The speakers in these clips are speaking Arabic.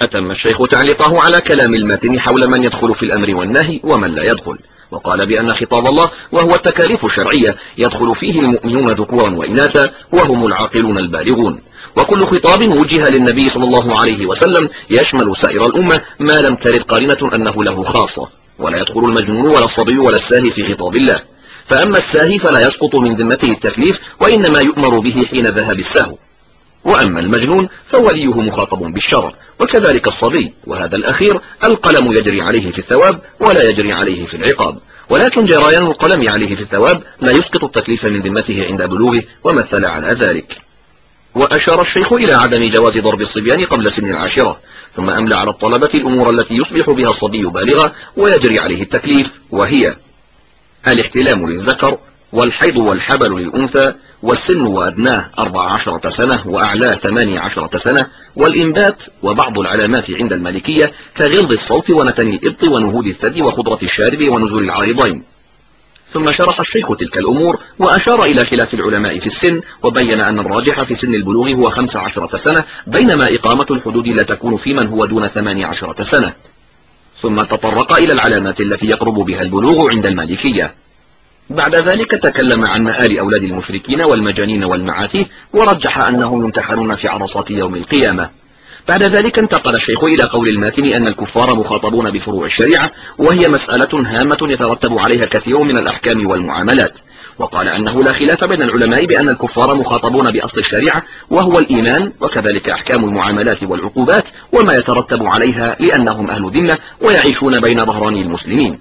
أتم الشيخ تعليقه على كلام الماتن حول من يدخل في الأمر والنهي ومن لا يدخل، وقال بأن خطاب الله وهو التكاليف الشرعية يدخل فيه المؤمنون ذكورا وإناثا وهم العاقلون البالغون، وكل خطاب وجه للنبي صلى الله عليه وسلم يشمل سائر الأمة ما لم ترد قارنة أنه له خاصة، ولا يدخل المجنون ولا الصبي ولا الساهي في خطاب الله. فأما الساهي فلا يسقط من ذمته التكليف، وإنما يؤمر به حين ذهب السهو، وأما المجنون فوليه مخاطب بالشرع، وكذلك الصبي، وهذا الأخير القلم يجري عليه في الثواب ولا يجري عليه في العقاب، ولكن جريان القلم عليه في الثواب لا يسقط التكليف من ذمته عند بلوغه، ومثل على ذلك. وأشار الشيخ إلى عدم جواز ضرب الصبيان قبل سن 10، ثم أملى على الطلبة الأمور التي يصبح بها الصبي بالغا ويجري عليه التكليف، وهي الاحتلام للذكر، والحيض والحبل للأنثى، والسن وأدناه 14 سنة وأعلاه 18 سنة، والإنبات، وبعض العلامات عند المالكية كغلظ الصوت ونتن الإبط ونهود الثدي وخضرة الشارب ونزول العارضين. ثم شرح الشيخ تلك الأمور وأشار إلى خلاف العلماء في السن، وبين أن الراجح في سن البلوغ هو 15 سنة، بينما إقامة الحدود لا تكون في من هو دون 18 سنة. ثم تطرق إلى العلامات التي يقرب بها البلوغ عند المالكية. بعد ذلك تكلم عن مآل أولاد المشركين والمجانين والمعاتيه، ورجح أنهم يمتحنون في عرصات يوم القيامة. بعد ذلك انتقل الشيخ إلى قول الماتن أن الكفار مخاطبون بفروع الشريعة، وهي مسألة هامة يترتب عليها كثير من الأحكام والمعاملات، وقال أنه لا خلاف بين العلماء بأن الكفار مخاطبون بأصل الشريعة وهو الإيمان، وكذلك أحكام المعاملات والعقوبات وما يترتب عليها، لأنهم أهل ذمة ويعيشون بين ظهراني المسلمين.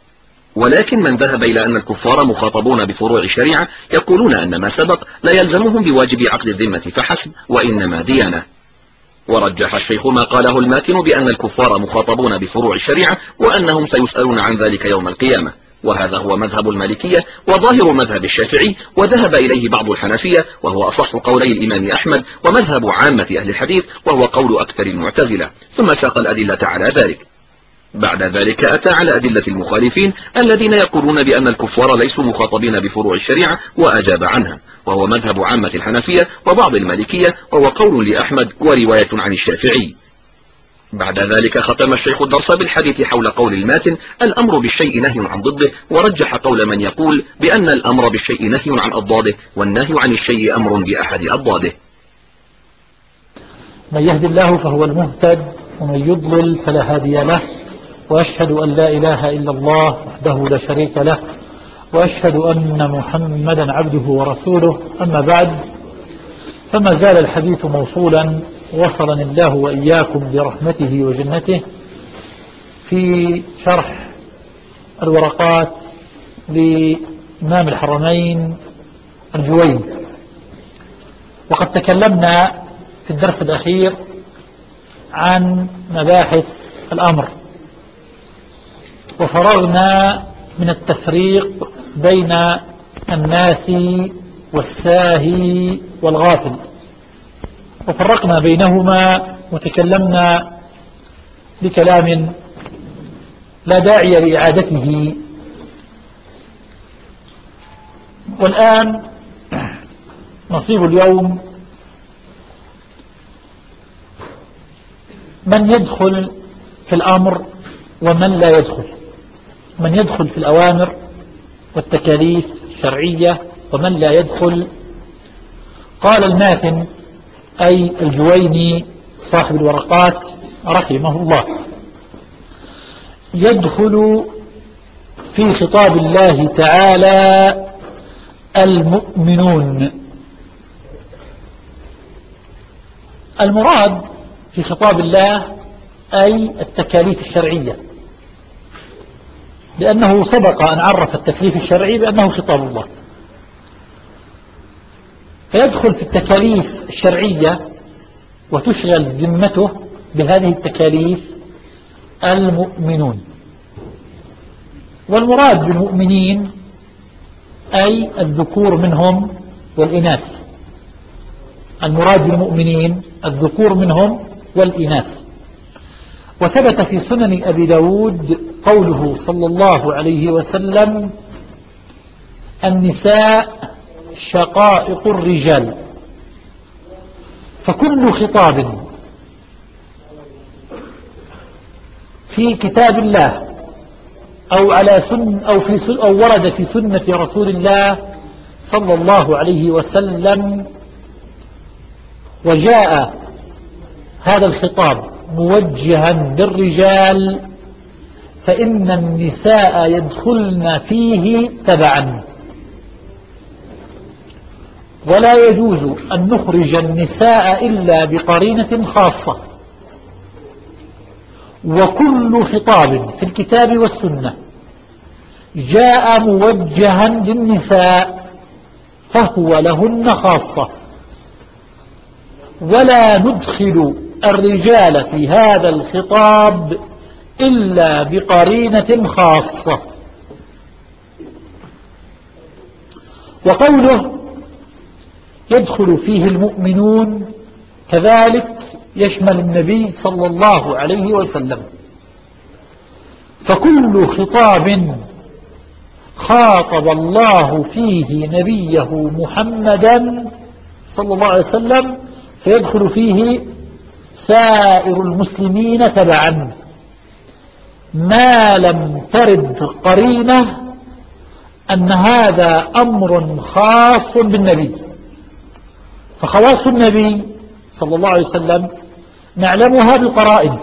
ولكن من ذهب إلى أن الكفار مخاطبون بفروع الشريعة يقولون أن ما سبق لا يلزمهم بواجب عقد الذمة فحسب، وإنما ديانة. ورجح الشيخ ما قاله الماتن بأن الكفار مخاطبون بفروع الشريعة وأنهم سيسألون عن ذلك يوم القيامة، وهذا هو مذهب المالكية وظاهر مذهب الشافعي، وذهب إليه بعض الحنفية وهو أصح قولي الإمام أحمد، ومذهب عامة أهل الحديث وهو قول أكثر المعتزلة، ثم ساق الأدلة على ذلك. بعد ذلك أتى على أدلة المخالفين الذين يقولون بأن الكفار ليسوا مخاطبين بفروع الشريعة، وأجاب عنها، وهو مذهب عامة الحنفية وبعض المالكية، وهو قول لأحمد ورواية عن الشافعي. بعد ذلك ختم الشيخ الدرس بالحديث حول قول الماتن الأمر بالشيء نهي عن ضده، ورجح قول من يقول بأن الأمر بالشيء نهي عن أضداده، والنهي عن الشيء أمر بأحد أضداده. من يهد الله فهو المهتد، ومن يضلل فلا هادي له، وأشهد أن لا إله إلا الله وحده لا شريك له، وأشهد أن محمدا عبده ورسوله. أما بعد، فما زال الحديث موصولا، وصلني الله وإياكم برحمته وجنته، في شرح الورقات لإمام الحرمين الجويني. وقد تكلمنا في الدرس الأخير عن مباحث الأمر، وفرغنا من التفريق بين الناس والساهي والغافل، وفرقنا بينهما وتكلمنا بكلام لا داعي لإعادته. والآن نصيب اليوم من يدخل في الأمر ومن لا يدخل، من يدخل في الأوامر والتكاليف الشرعية ومن لا يدخل. قال الماتن أي الجويني صاحب الورقات رحمه الله: يدخل في خطاب الله تعالى المؤمنون. المراد في خطاب الله أي التكاليف الشرعية، لأنه سبق أن عرف التكليف الشرعي بأنه خطاب الله، فيدخل في التكاليف الشرعية وتشغل ذمته بهذه التكاليف المؤمنون. والمراد بالمؤمنين أي الذكور منهم والإناث، المراد بالمؤمنين الذكور منهم والإناث. وثبت في سنن أبي داود قوله صلى الله عليه وسلم: النساء شقائق الرجال. فكل خطاب في كتاب الله أو على سن أو ورد في سنة رسول الله صلى الله عليه وسلم وجاء هذا الخطاب موجها للرجال فإن النساء يدخلن فيه تبعا، ولا يجوز أن نخرج النساء إلا بقرينة خاصة. وكل خطاب في الكتاب والسنة جاء موجها للنساء فهو لهن خاصة، ولا ندخل الرجال في هذا الخطاب إلا بقرينة خاصة. وقوله يدخل فيه المؤمنون كذلك يشمل النبي صلى الله عليه وسلم، فكل خطاب خاطب الله فيه نبيه محمدا صلى الله عليه وسلم فيدخل فيه سائر المسلمين تبعا، ما لم ترد قرينة أن هذا أمر خاص بالنبي. فخواص النبي صلى الله عليه وسلم نعلمها بالقرائن،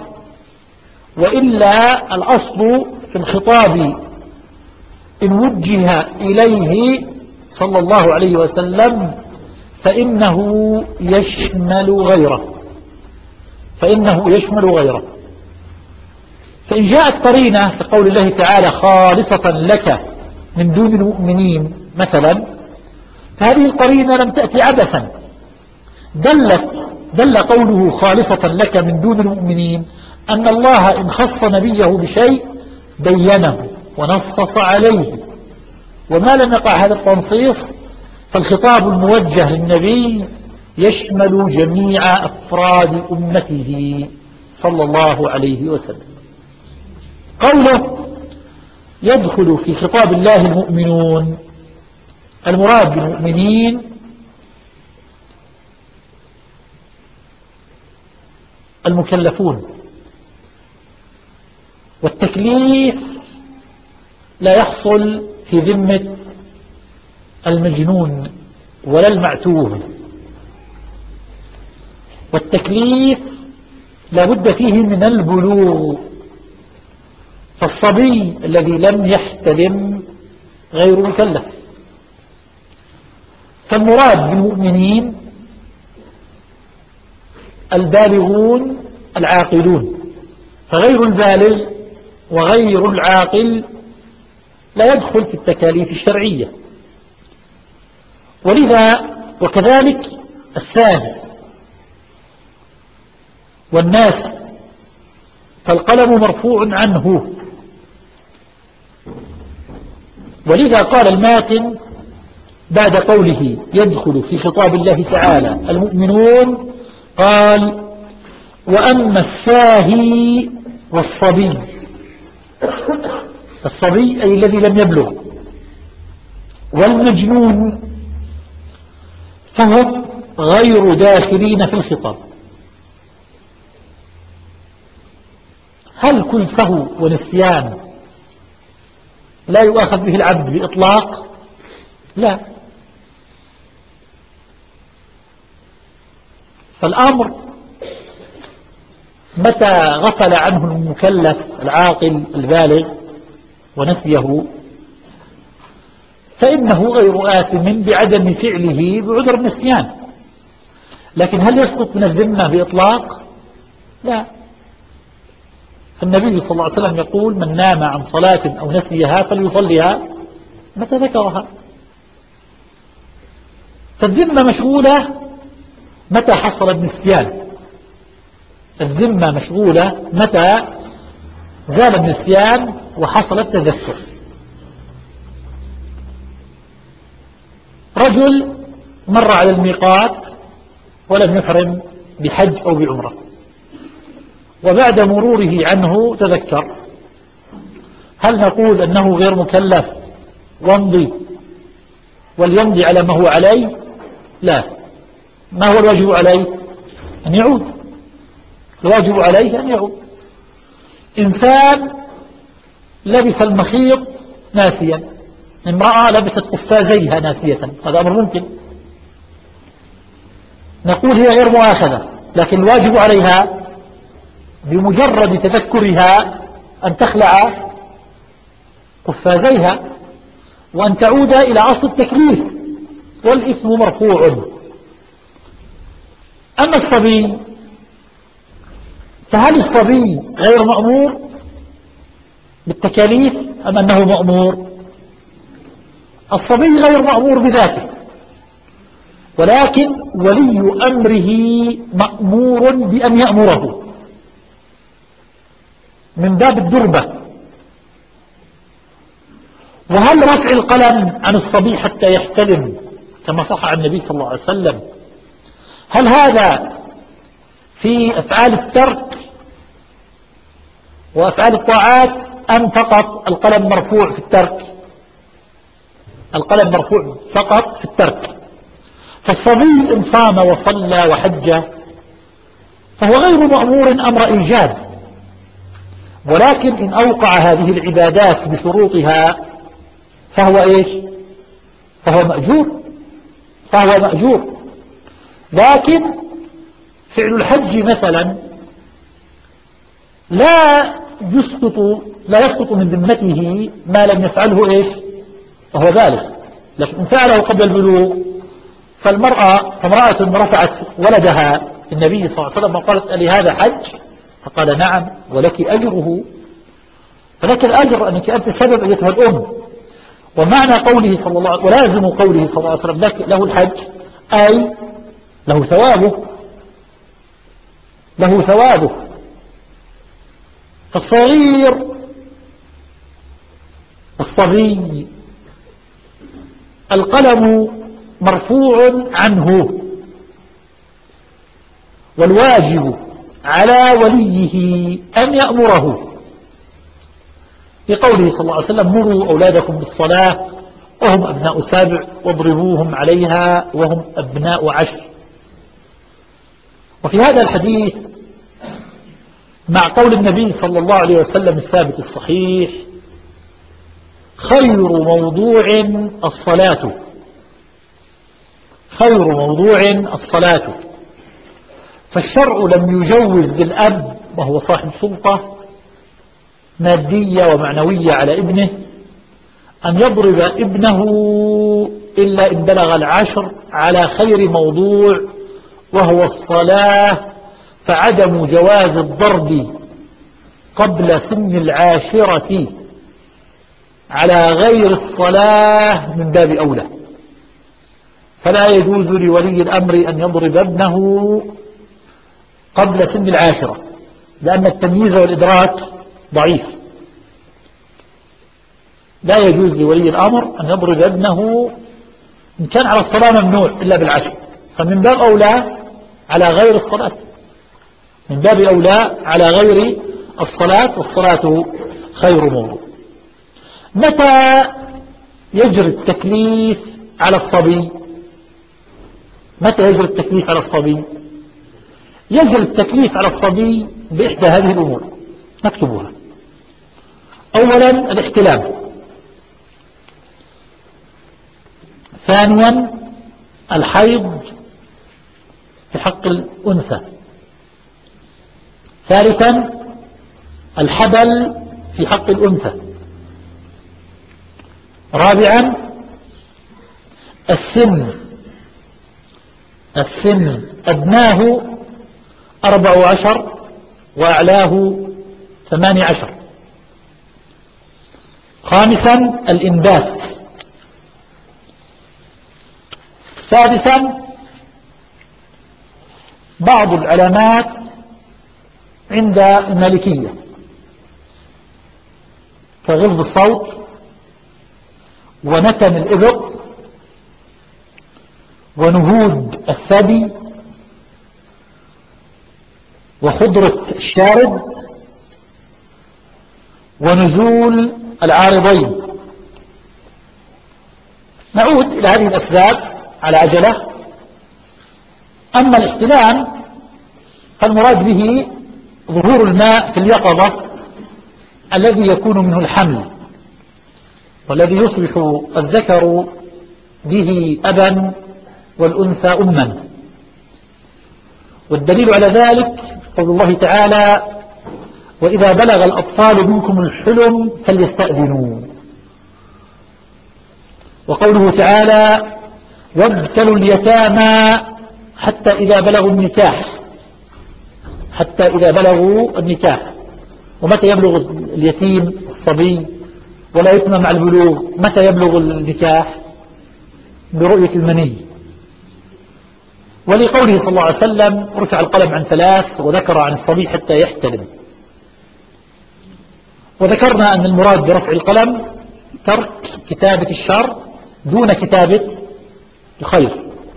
وإلا الأصل في الخطاب إن وجه إليه صلى الله عليه وسلم فإنه يشمل غيره، فإن جاءت قرينة كقول الله تعالى خالصة لك من دون المؤمنين مثلا، فهذه القرينة لم تأتي عبثا، دل قوله خالصة لك من دون المؤمنين أن الله إن خص نبيه بشيء بينه ونصص عليه، وما لم يقع هذا التنصيص فالخطاب الموجه للنبي يشمل جميع أفراد أمته صلى الله عليه وسلم. قوله يدخل في خطاب الله المؤمنون، المراد بالمؤمنين المكلفون، والتكليف لا يحصل في ذمة المجنون ولا المعتوه، والتكليف لا بد فيه من البلوغ، فالصبي الذي لم يحتلم غير مكلف. فالمراد بالمؤمنين البالغون العاقلون، فغير البالغ وغير العاقل لا يدخل في التكاليف الشرعية. ولذا وكذلك الساهي والناس فالقلم مرفوع عنه. ولذا قال الماتن بعد قوله يدخل في خطاب الله تعالى المؤمنون قال وأما الساهي والصبي، الصبي أي الذي لم يبلغ، والمجنون فهم غير داخلين في الخطاب. هل كل سهو ونسيان لا يؤاخذ به العبد بإطلاق؟ لا. فالأمر متى غفل عنه المكلف العاقل البالغ ونسيه فإنه غير آثم بعدم فعله بعذر النسيان، لكن هل يسقط من الذمة بإطلاق؟ لا. فالنبي صلى الله عليه وسلم يقول من نام عن صلاة أو نسيها فليصليها متى ذكرها. فالذمة مشغولة متى حصل النسيان، الذمة مشغولة متى زال النسيان وحصل التذكر. رجل مر على الميقات ولم يحرم بحج أو بعمرة، وبعد مروره عنه تذكر، هل نقول أنه غير مكلف وليمضي على ما هو عليه؟ لا. ما هو الواجب عليه؟ أن يعود. الواجب عليه أن يعود. إنسان لبس المخيط ناسيا، امرأة لبست قفازيها ناسية، هذا أمر ممكن، نقول هي غير مؤاخذة، لكن الواجب عليها بمجرد تذكرها أن تخلع قفازيها وأن تعود إلى أصل التكليف، والإثم مرفوع. أما الصبي فهل الصبي غير مأمور بالتكاليف أم أنه مأمور؟ الصبي غير مأمور بذاته، ولكن ولي أمره مأمور بأن يأمره من باب الدربة. وهل رفع القلم عن الصبي حتى يحتلم كما صح عن النبي صلى الله عليه وسلم، هل هذا في أفعال الترك وأفعال الطاعات أم فقط القلم مرفوع في الترك؟ القلم مرفوع فقط في الترك. فالصبي إن صام وصلى وحج فهو غير مأمور أمر إيجاب، ولكن إن أوقع هذه العبادات بشروطها فهو إيش؟ فهو مأجور. لكن فعل الحج مثلا لا يسقط من ذمته ما لم يفعله إيش؟ وهو بالغ. لكن إن فعله قبل البلوغ فامرأة رفعت ولدها النبي صلى الله عليه وسلم وقالت ألي هذا حج؟ فقال نعم ولك أجره، فلك الأجر أنك أنت السبب أيتها الأم. ومعنى قوله صلى الله عليه وسلم ولازم قوله صلى الله عليه وسلم له الحج أي له ثوابه. فالصغير الصبي القلم مرفوع عنه، والواجب على وليه أن يأمره، بقوله صلى الله عليه وسلم مروا أولادكم بالصلاة وهم أبناء 7 واضربوهم عليها وهم أبناء 10. وفي هذا الحديث مع قول النبي صلى الله عليه وسلم الثابت الصحيح خير موضوع الصلاة، فالشرع لم يجوز للأب وهو صاحب سلطة مادية ومعنوية على ابنه أن يضرب ابنه إلا إن بلغ 10 على خير موضوع وهو الصلاة، فعدم جواز الضرب قبل سن 10 على غير الصلاة من باب أولى. فلا يجوز لولي الأمر أن يضرب ابنه قبل سن 10 لأن التمييز والإدراك ضعيف. لا يجوز لولي الأمر أن يضرب ابنه إن كان على الصلاة ممنوع إلا 10، فمن باب أولى على غير الصلاة، من باب أولى على غير الصلاة، والصلاة خير موضوع. متى يجري التكليف على الصبي؟ يجري التكليف على الصبي بإحدى هذه الأمور نكتبها. أولا الاحتلام، ثانيا الحيض في حق الأنثى، ثالثا الحبل في حق الأنثى، رابعا السن أدناه 14 وأعلاه 18، خامسا الإنبات، سادسا بعض العلامات عند المالكية كغلظ الصوت ونتن الإبط ونهود الثدي وخضرة الشارب ونزول العارضين. نعود إلى هذه الأسباب على عجلة. أما الاحتلام فالمراد به ظهور الماء في اليقظة الذي يكون منه الحمل والذي يصبح الذكر به أبا والأنثى أما. والدليل على ذلك قول الله تعالى: وإذا بلغ الأطفال منكم الحلم فليستأذنوا. وقوله تعالى: وابتلوا اليتامى حتى إذا بلغوا النكاح. ومتى يبلغ اليتيم الصبي ولا يتم مع البلوغ؟ متى يبلغ النكاح؟ برؤية المني. ولقوله صلى الله عليه وسلم: رفع القلم عن 3 وذكر عن الصبي حتى يحتلم. وذكرنا أن المراد برفع القلم ترك كتابة الشر دون كتابة الخير.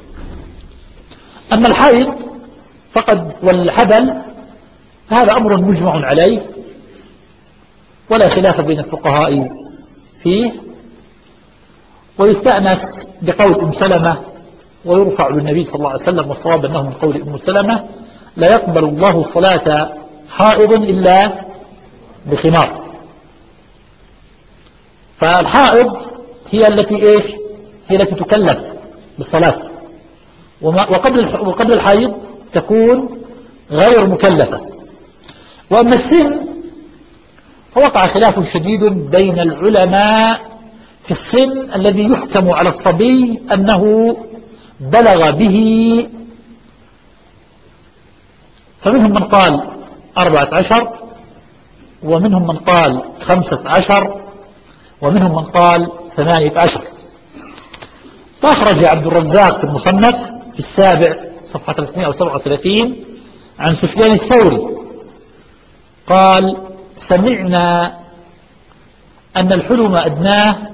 أما الحيض والحبل فهذا أمر مجمع عليه ولا خلاف بين الفقهاء فيه، ويستأنس بقول أم سلمة ويرفع للنبي صلى الله عليه وسلم، والصواب أنه من قول أم سلمة: لا يقبل الله صلاة حائض إلا بخمار. فالحائض هي التي تكلف بالصلاة، وقبل الحيض تكون غير مكلفة. وأما السن فوقع خلاف شديد بين العلماء في السن الذي يحكم على الصبي أنه بلغ به، فمنهم من قال 14 ومنهم من قال 15 ومنهم من قال 18. فأخرج عبد الرزاق في المصنف في 7 صفحة 337 عن سفيان الثوري قال: سمعنا أن الحلم أدناه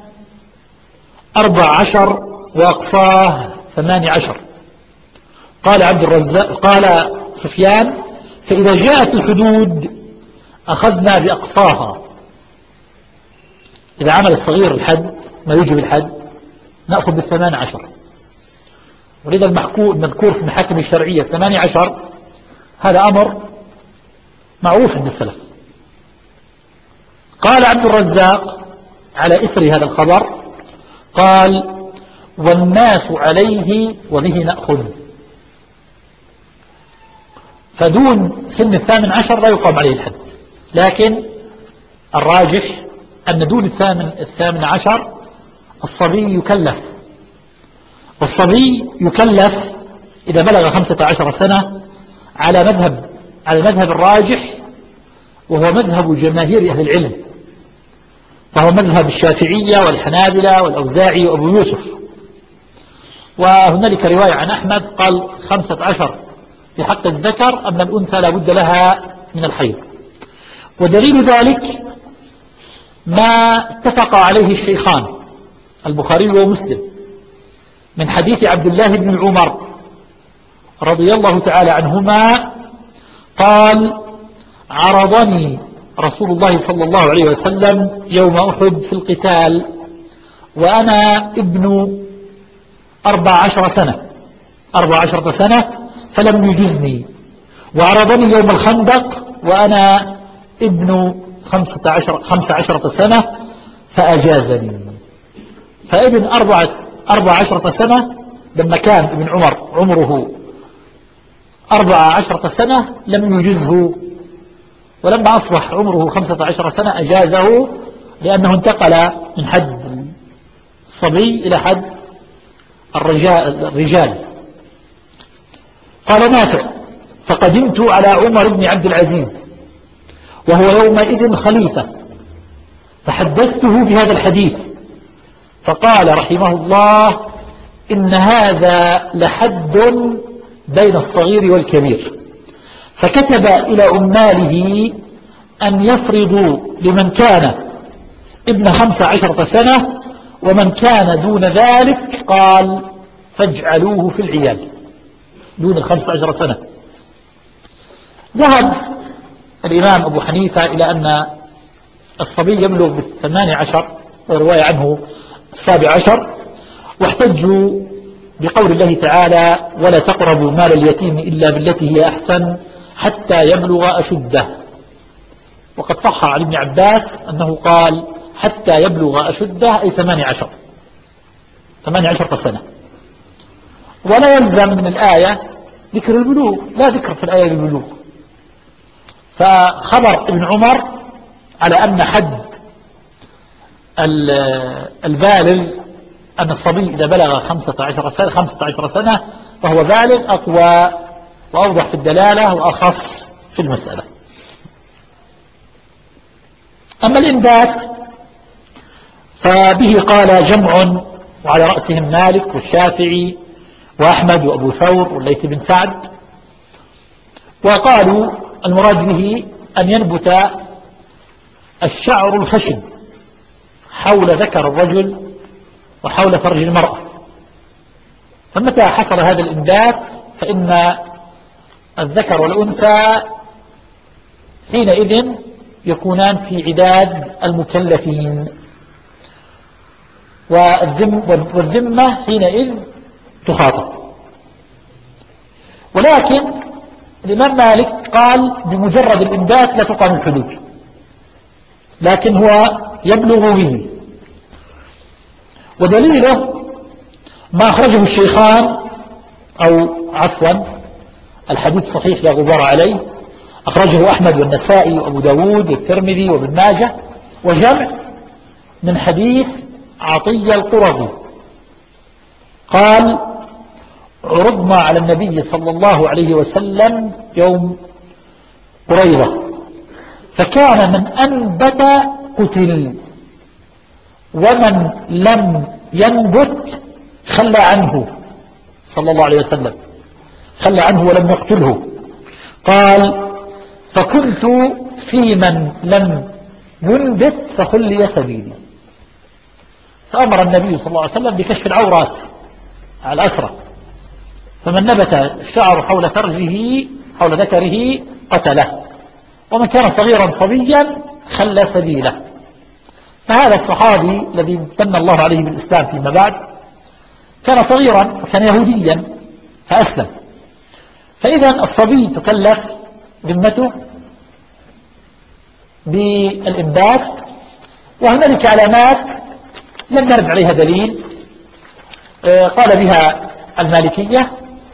14 وأقصاه 18. قال عبد الرزاق قال سفيان: فإذا جاءت الحدود أخذنا بأقصاها. إذا عمل الصغير الحد ما يوجب الحد نأخذ بال18. ولذا المذكور في المحاكم الشرعية 18 هذا أمر معروف عند السلف. قال عبد الرزاق على إثر هذا الخبر قال: والناس عليه وبه نأخذ. فدون سن 18 لا يقام عليه الحد، لكن الراجح أن دون 18 الصبي يكلف، والصبي يكلف إذا بلغ 15 سنة على المذهب الراجح، وهو مذهب جماهير أهل العلم، فهو مذهب الشافعية والحنابلة والأوزاعي وأبو يوسف. وهنالك رواية عن أحمد قال 15 في حق الذكر، أما الأنثى لا بد لها من الحيض. ودليل ذلك ما اتفق عليه الشيخان البخاري ومسلم من حديث عبد الله بن عمر رضي الله تعالى عنهما قال: عرضني رسول الله صلى الله عليه وسلم يوم أحد في القتال وأنا ابن 14 سنة فلم يجزني، وعرضني يوم الخندق وأنا ابن 15 سنة فأجازني. فابن 14 سنة لما كان ابن عمر عمره 14 سنة لم يجزه، ولما أصبح عمره 15 سنة أجازه، لأنه انتقل من حد الصبي إلى حد الرجال. قال نافع: فقدمت على عمر بن عبد العزيز وهو يومئذ خليفة فحدثته بهذا الحديث، فقال رحمه الله: إن هذا لحد بين الصغير والكبير. فكتب إلى عماله أن يفرضوا لمن كان ابن 15 سنة، ومن كان دون ذلك قال فاجعلوه في العيال دون 15 سنة. ذهب الإمام أبو حنيفة إلى أن الصبي يبلغ ب18 ورواية عنه 17، واحتجوا بقول الله تعالى: ولا تقربوا مال اليتيم إلا بالتي هي أحسن حتى يبلغ أشده. وقد صح عن ابن عباس أنه قال حتى يبلغ أشده أي 18 سنة. ولا يلزم من الآية ذكر البلوغ، لا ذكر في الآية للبلوغ. فخبر ابن عمر على أن حد البالغ أن الصبي إذا بلغ 15 سنة فهو بالغ أقوى وأوضح في الدلالة وأخص في المسألة. أما الإنبات فبه قال جمع وعلى رأسهم مالك والشافعي وأحمد وأبو ثور والليث بن سعد، وقالوا المراد به أن ينبت الشعر الخشن حول ذكر الرجل وحول فرج المرأة. فمتى حصل هذا الإنبات فإن الذكر والأنثى حينئذ يكونان في عداد المكلفين، والذمة حينئذ تخاطب. ولكن الإمام مالك قال بمجرد الإنبات لا تقام الحدود، لكن هو يبلغ به. ودليله ما أخرجه الشيخان، أو عفوا الحديث صحيح لا غبار عليه، أخرجه أحمد والنسائي وأبو داود والترمذي وابن ماجه وجمع من حديث عطية القرظي قال عرضنا على النبي صلى الله عليه وسلم يوم قريظة فكان من أنبت قتل ومن لم ينبت خلى عنه صلى الله عليه وسلم، خلى عنه ولم يقتله. قال فكنت في من لم ينبت فخلي سبيلي. فأمر النبي صلى الله عليه وسلم بكشف العورات على الأسرة، فمن نبت الشعر حول فرجه حول ذكره قتله، ومن كان صغيرا صبيا خلى سبيله. فهذا الصحابي الذي امتن الله عليه بالإسلام فيما بعد كان صغيرا وكان يهوديا فأسلم. فإذا الصبي تكلف ذمته بالإنبات، وهنالك علامات لم نرد عليها دليل قال بها المالكية،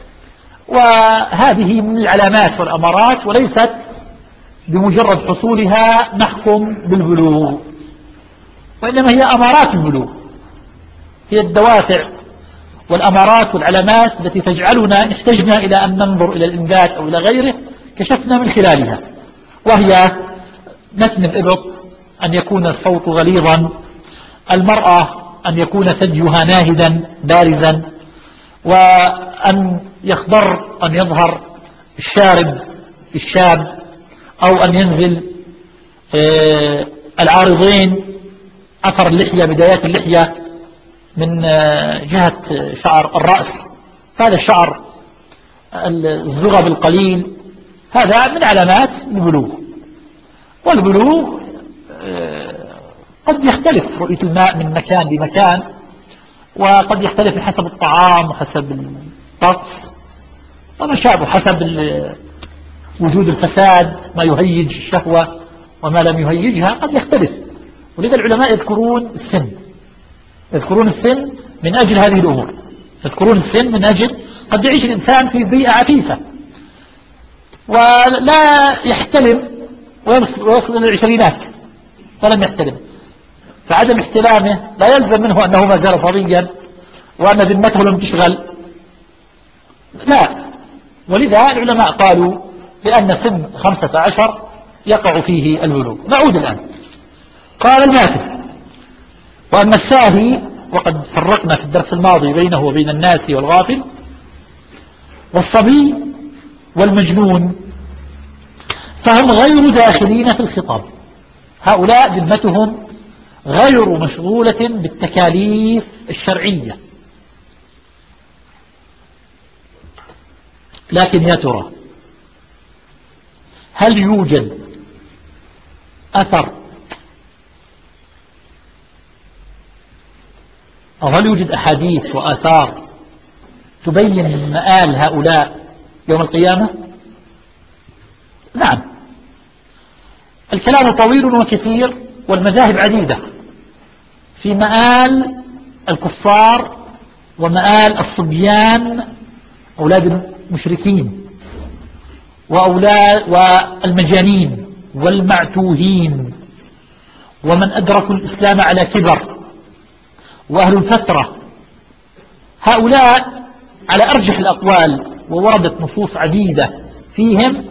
وهذه من العلامات والأمارات وليست بمجرد حصولها نحكم بالبلوغ، وإنما هي أمارات البلوغ، هي الدوافع والأمارات والعلامات التي تجعلنا إن احتجنا إلى أن ننظر إلى الإنبات أو إلى غيره كشفنا من خلالها، وهي نتن الإبط، أن يكون الصوت غليظا، المرأة أن يكون ثديها ناهدا بارزا، وأن يخضر أن يظهر الشارب الشاب، أو أن ينزل العارضين أثر اللحية بدايات اللحية من جهة شعر الرأس، هذا الشعر الزغب القليل، هذا من علامات البلوغ. والبلوغ قد يختلف رؤية الماء من مكان لمكان، وقد يختلف حسب الطعام وحسب الطقس وما شابه، حسب وجود الفساد، ما يهيج الشهوة وما لم يهيجها قد يختلف. ولذا العلماء يذكرون السن من أجل هذه الأمور، يذكرون السن من أجل قد يعيش الإنسان في بيئة عفيفة ولا يحتلم ويصل إلى العشرينات فلم يحتلم، فعدم احتلامه لا يلزم منه أنه ما زال صبيا وأن ذمته لم تشغل، لا. ولذا العلماء قالوا بأن سن 15 يقع فيه البلوغ. نعود الآن. قال الماتن وأما الساهي، وقد فرقنا في الدرس الماضي بينه وبين الناس والغافل والصبي والمجنون، فهم غير داخلين في الخطاب، هؤلاء ذمتهم غير مشغولة بالتكاليف الشرعية. لكن يا ترى هل يوجد أثر أو هل يوجد أحاديث وآثار تبين مآل هؤلاء يوم القيامة؟ نعم. الكلام طويل وكثير والمذاهب عديدة في مآل الكفار ومآل الصبيان أولاد المشركين وأولاد والمجانين والمعتوهين ومن أدركوا الإسلام على كبر وأهل الفترة. هؤلاء على أرجح الأقوال ووردت نصوص عديدة فيهم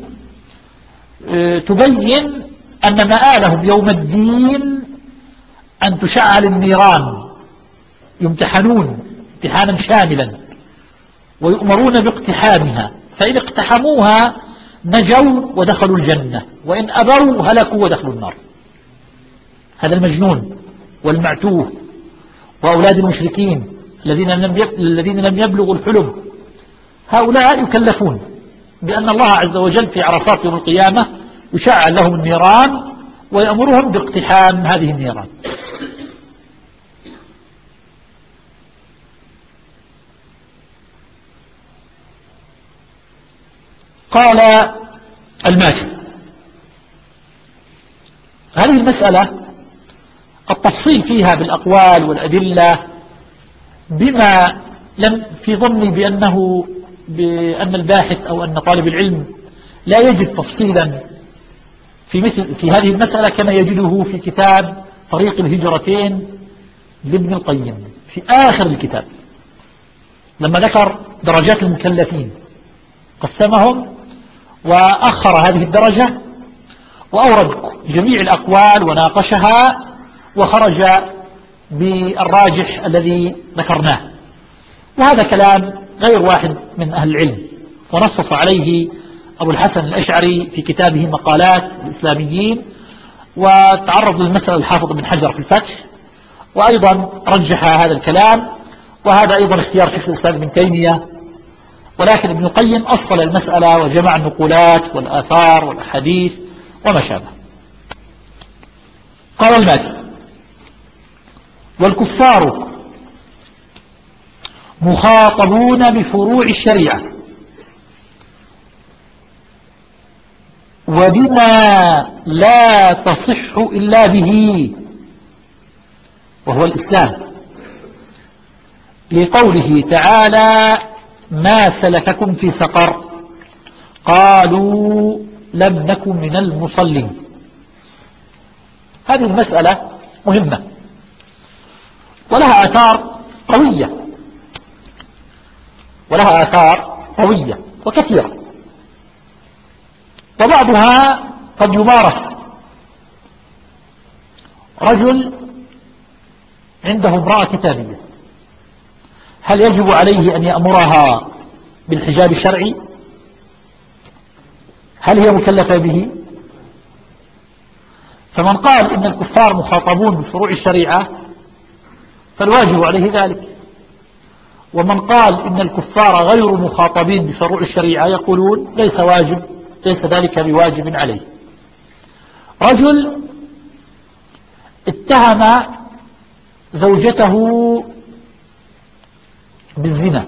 تبين أن مآلهم يوم الدين أن تشعل النيران، يمتحنون امتحانا شاملا ويؤمرون باقتحامها، فإن اقتحموها نجوا ودخلوا الجنة، وإن أبوا هلكوا ودخلوا النار. هذا المجنون والمعتوه وأولاد المشركين الذين لم يبلغوا الحلم، هؤلاء يكلفون بأن الله عز وجل في عرصات يوم القيامة يشعل لهم النيران ويأمرهم باقتحام هذه النيران. قال الماجد: هذه المسألة التفصيل فيها بالأقوال والأدلة بما لم في ظني بأن الباحث أو أن طالب العلم لا يجد تفصيلا في هذه المسألة كما يجده في كتاب طريق الهجرتين لابن القيم في آخر الكتاب، لما ذكر درجات المكلفين قسمهم وأخر هذه الدرجة وأورد جميع الأقوال وناقشها وخرج بالراجح الذي ذكرناه. وهذا كلام غير واحد من أهل العلم، ونصص عليه أبو الحسن الأشعري في كتابه مقالات الإسلاميين، وتعرض للمسألة الحافظ بن حجر في الفتح، وأيضا رجح هذا الكلام، وهذا أيضا اختيار شيخ الإسلام ابن تيمية. ولكن ابن القيم أصل المسألة وجمع النقولات والآثار والأحاديث وما شابه. قال الماجد: والكفار مخاطبون بفروع الشريعة وبما لا تصح إلا به وهو الإسلام، لقوله تعالى: ما سلككم في سقر قالوا لم نكن من المصلين. هذه المسألة مهمة ولها آثار قوية وكثيرة، وبعضها قد يمارس. رجل عنده امرأة كتابية، هل يجب عليه أن يأمرها بالحجاب الشرعي؟ هل هي مكلفة به؟ فمن قال إن الكفار مخاطبون بفروع الشريعة فالواجب عليه ذلك، ومن قال إن الكفار غير مخاطبين بفروع الشريعة يقولون ليس ذلك بواجب عليه. رجل اتهم زوجته بالزنا،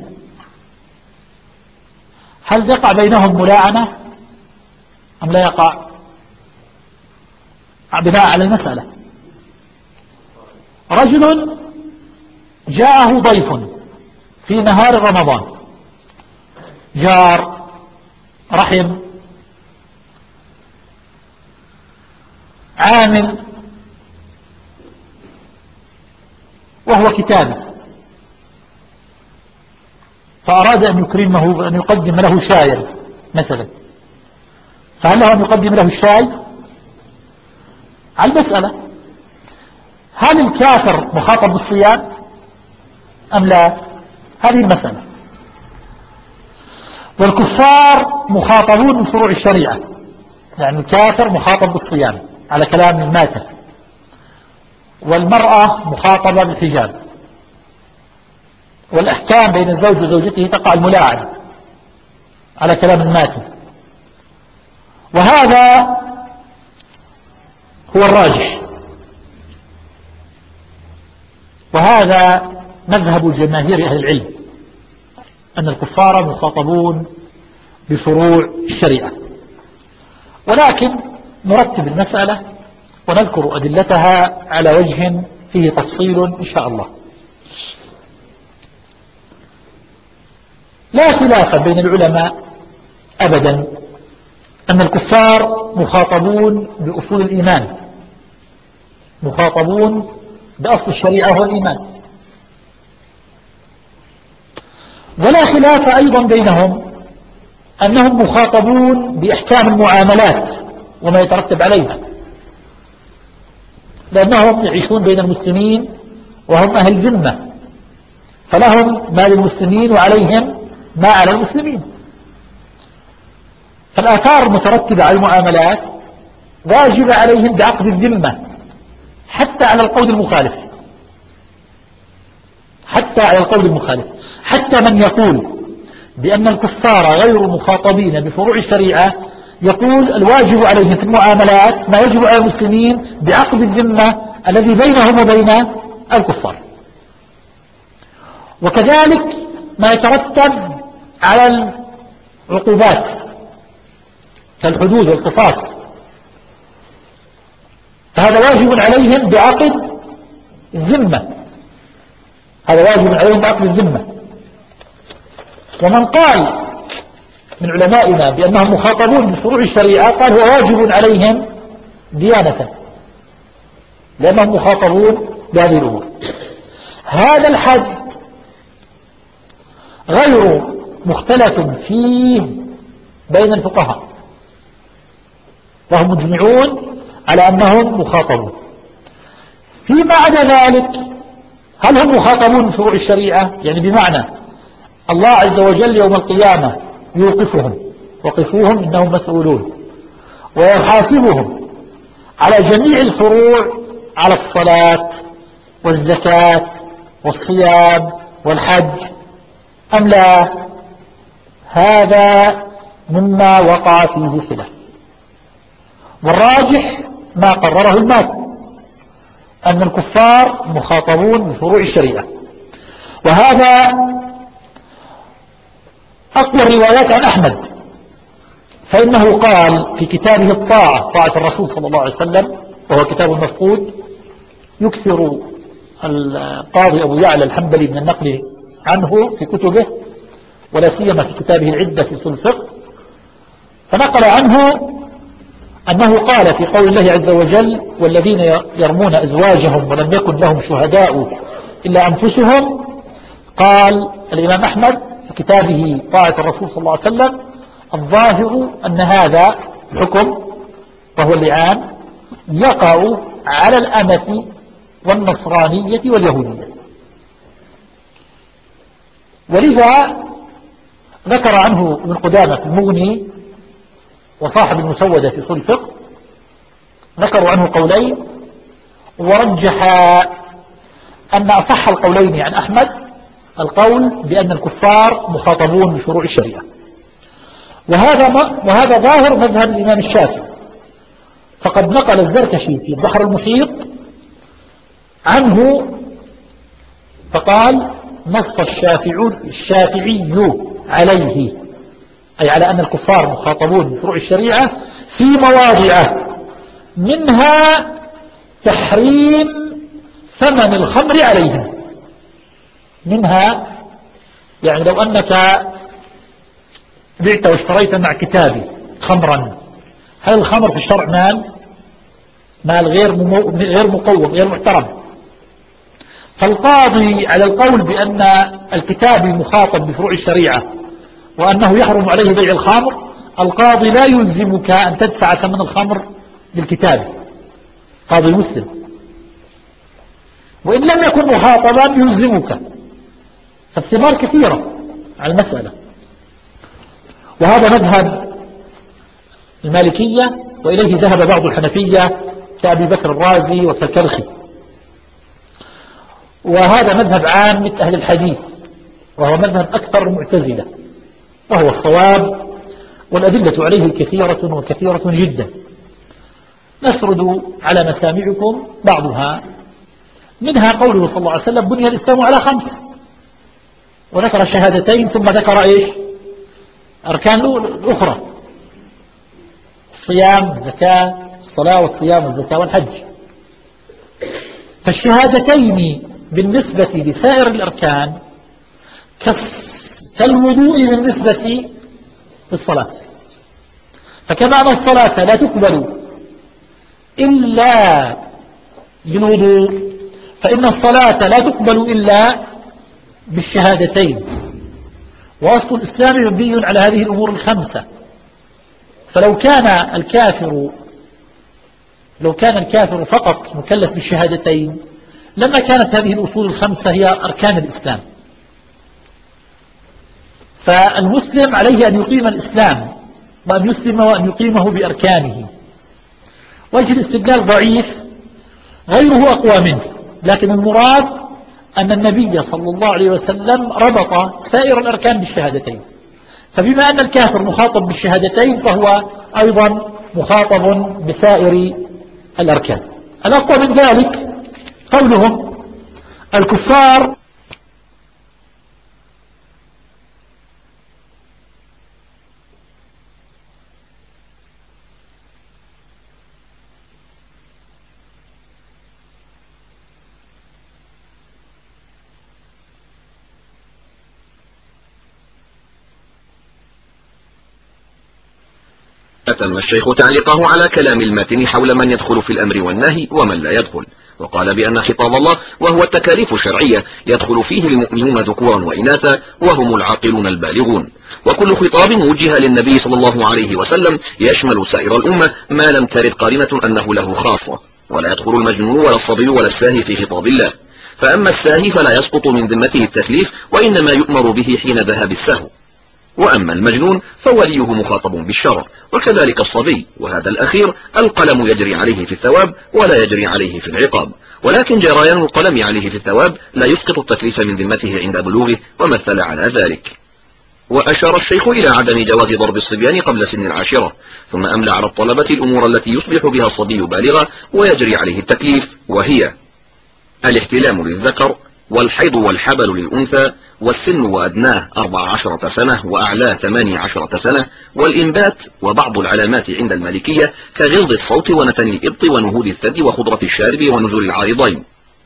هل يقع بينهم ملاعنة أم لا يقع؟ بناء على المسألة. رجل جاءه ضيف في نهار رمضان، جار رحم عامل وهو كتابي، فأراد أن يكرمه وأن يقدم له شايا مثلا، فهل له أن يقدم له الشاي؟ على المسألة هل الكافر مخاطب بالصيام أم لا؟ هذه المسألة. والكفار مخاطبون بفروع الشريعة، يعني الكافر مخاطب بالصيام على كلام الماتة، والمرأة مخاطبة بالحجاب، والأحكام بين الزوج وزوجته تقع الملاعنة على كلام الماتة. وهذا هو الراجح، وهذا مذهب جماهير أهل العلم، أن الكفار مخاطبون بفروع الشريعة. ولكن نرتب المسألة ونذكر أدلتها على وجه فيه تفصيل إن شاء الله. لا خلاف بين العلماء أبدا أن الكفار مخاطبون بأصول الإيمان، مخاطبون بأصل الشريعة والإيمان. ولا خلاف أيضا بينهم أنهم مخاطبون بإحكام المعاملات وما يترتب عليها، لأنهم يعيشون بين المسلمين وهم أهل ذمة، فلهم ما للمسلمين وعليهم ما على المسلمين. فالآثار المترتبة على المعاملات واجب عليهم بعقد الذمة حتى على القول المخالف، حتى على القول المخالف، حتى من يقول بأن الكفار غير مخاطبين بفروع الشريعة يقول الواجب عليهم في المعاملات ما يجب على المسلمين بعقد الذمة الذي بينهم وبين الكفار. وكذلك ما يترتب على العقوبات كالحدود والقصاص، فهذا واجب عليهم بعقد الذمة، هذا واجب عليهم بعقد الذمة. ومن قال من علمائنا بأنهم مخاطبون بفروع الشريعة قال هو واجب عليهم ديانة، لأنهم مخاطبون بهذه الأمور. هذا الحد غير مختلف فيه بين الفقهاء، وهم مجمعون على أنهم مخاطبون. فيما عدا ذلك هل هم مخاطبون بفروع الشريعة؟ يعني بمعنى الله عز وجل يوم القيامة يوقفهم وقفوهم إنهم مسؤولون، ويحاسبهم على جميع الفروع، على الصلاة والزكاة والصيام والحج، أم لا؟ هذا مما وقع فيه خلاف، والراجح ما قرره المالك أن الكفار مخاطبون بفروع الشريعة. وهذا أقوى الروايات عن أحمد، فإنه قال في كتابه الطاعة، طاعة الرسول صلى الله عليه وسلم، وهو كتاب مفقود يكثر القاضي أبو يعلى الحنبلي من النقل عنه في كتبه، ولا سيما في كتابه العدة في أصول الفقه، فنقل عنه أنه قال في قول الله عز وجل والذين يرمون أزواجهم ولم يكن لهم شهداء إلا أنفسهم، قال الإمام أحمد في كتابه طاعة الرسول صلى الله عليه وسلم الظاهر أن هذا الحكم وهو اللعان يقع على الأمة والنصرانية واليهودية. ولذا ذكر عنه ابن قدامة في المغني وصاحب المسودة في أصول الفقه، ذكروا عنه قولين، ورجح أن أصح القولين عن أحمد القول بأن الكفار مخاطبون بفروع الشريعة، وهذا ظاهر مذهب الإمام الشافعي، فقد نقل الزركشي في البحر المحيط عنه فقال نص الشافعي عليه، أي على أن الكفار مخاطبون بفروع الشريعة في مواضع منها تحريم ثمن الخمر عليهم، منها يعني لو أنك بعت واشتريت مع كتابي خمرا، هل الخمر في الشرع مال غير مقوم غير محترم؟ فالقاضي على القول بأن الكتابي مخاطب بفروع الشريعة وأنه يحرم عليه بيع الخمر، القاضي لا يلزمك أن تدفع ثمن الخمر للكتابي، قاضي المسلم، وإن لم يكن مخاطبا يلزمك، فالثمار كثيرة على المسألة. وهذا مذهب المالكية، وإليه ذهب بعض الحنفية كأبي بكر الرازي وكالكرخي، وهذا مذهب عامة أهل الحديث، وهو مذهب أكثر المعتزلة، وهو الصواب، والأدلة عليه كثيرة وكثيرة جدا. نسرد على مسامعكم بعضها، منها قوله صلى الله عليه وسلم بني الإسلام على 5، وذكر الشهادتين ثم ذكر إيش؟ أركان الأخرى، الصيام الزكاة الصلاة والصيام والزكاة والحج. فالشهادتين بالنسبة لسائر الأركان كالوضوء بالنسبة للصلاة. فكما أن الصلاة لا تقبل إلا بالوضوء فإن الصلاة لا تقبل إلا بالشهادتين. وأصل الإسلام مبني على هذه الأمور الخمسة. فلو كان الكافر فقط مكلف بالشهادتين لما كانت هذه الأصول الخمسة هي أركان الإسلام. فالمسلم عليه أن يقيم الإسلام وأن يسلم وأن يقيمه بأركانه. وجه الاستدلال ضعيف غيره أقوى منه، لكن المراد أن النبي صلى الله عليه وسلم ربط سائر الأركان بالشهادتين. فبما أن الكافر مخاطب بالشهادتين فهو أيضا مخاطب بسائر الأركان. الأقوى من ذلك قولهم الكفار أتم الشيخ تعليقه على كلام الماتن حول من يدخل في الأمر والنهي ومن لا يدخل، وقال بأن خطاب الله وهو التكاليف الشرعية يدخل فيه المؤمنون ذكورا وإناثا وهم العاقلون البالغون، وكل خطاب وجه للنبي صلى الله عليه وسلم يشمل سائر الأمة ما لم ترد قارنة أنه له خاصة، ولا يدخل المجنون ولا الصبي ولا الساهي في خطاب الله. فأما الساهي فلا يسقط من ذمته التكليف وإنما يؤمر به حين ذهب السهو، وأما المجنون فوليه مخاطب بالشرع، وكذلك الصبي، وهذا الأخير القلم يجري عليه في الثواب ولا يجري عليه في العقاب، ولكن جريان القلم عليه في الثواب لا يسقط التكليف من ذمته عند بلوغه، ومثل على ذلك. وأشار الشيخ إلى عدم جواز ضرب الصبيان قبل سن العاشرة، ثم أملى على الطلبة الأمور التي يصبح بها الصبي بالغا ويجري عليه التكليف، وهي الاحتلام للذكر، والحيض والحبل للأنثى، والسن وأدناه 14 سنة وأعلاه 18 سنة، والإنبات، وبعض العلامات عند المالكية كغلظ الصوت ونتن الإبط ونهود الثدي وخضرة الشارب ونزول العارضين.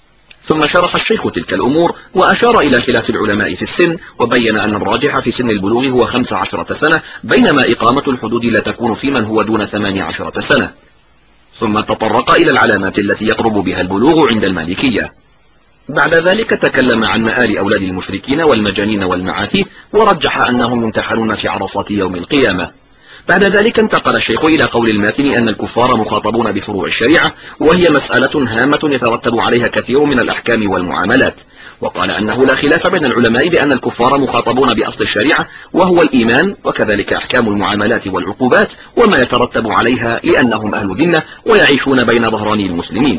ثم شرح الشيخ تلك الأمور وأشار إلى خلاف العلماء في السن، وبين أن الراجح في سن البلوغ هو 15 سنة، بينما إقامة الحدود لا تكون في من هو دون 18 سنة. ثم تطرق إلى العلامات التي يقرب بها البلوغ عند المالكية. بعد ذلك تكلم عن مآل أولاد المشركين والمجانين والمعاتيه، ورجح أنهم يمتحنون في عرصات يوم القيامة. بعد ذلك انتقل الشيخ إلى قول الماتن أن الكفار مخاطبون بفروع الشريعة، وهي مسألة هامة يترتب عليها كثير من الأحكام والمعاملات، وقال أنه لا خلاف بين العلماء بأن الكفار مخاطبون بأصل الشريعة وهو الإيمان، وكذلك أحكام المعاملات والعقوبات وما يترتب عليها لأنهم أهل ذمة ويعيشون بين ظهراني المسلمين.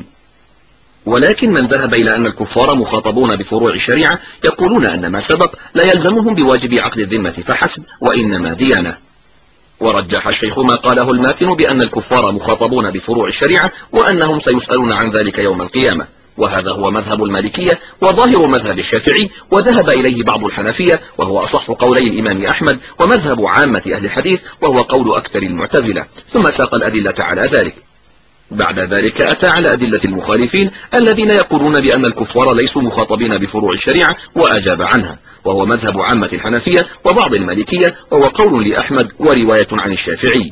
ولكن من ذهب إلى أن الكفار مخاطبون بفروع الشريعة يقولون أن ما سبق لا يلزمهم بواجب عقد الذمة فحسب، وإنما ديانة. ورجح الشيخ ما قاله الماتن بأن الكفار مخاطبون بفروع الشريعة وأنهم سيسألون عن ذلك يوم القيامة، وهذا هو مذهب المالكية وظاهر مذهب الشافعي، وذهب إليه بعض الحنفية وهو أصح قولي الإمام أحمد، ومذهب عامة أهل الحديث وهو قول أكثر المعتزلة، ثم ساق الأدلة على ذلك. بعد ذلك أتى على أدلة المخالفين الذين يقولون بأن الكفار ليسوا مخاطبين بفروع الشريعة، وأجاب عنها، وهو مذهب عامة الحنفية وبعض المالكية، وهو قول لأحمد ورواية عن الشافعي.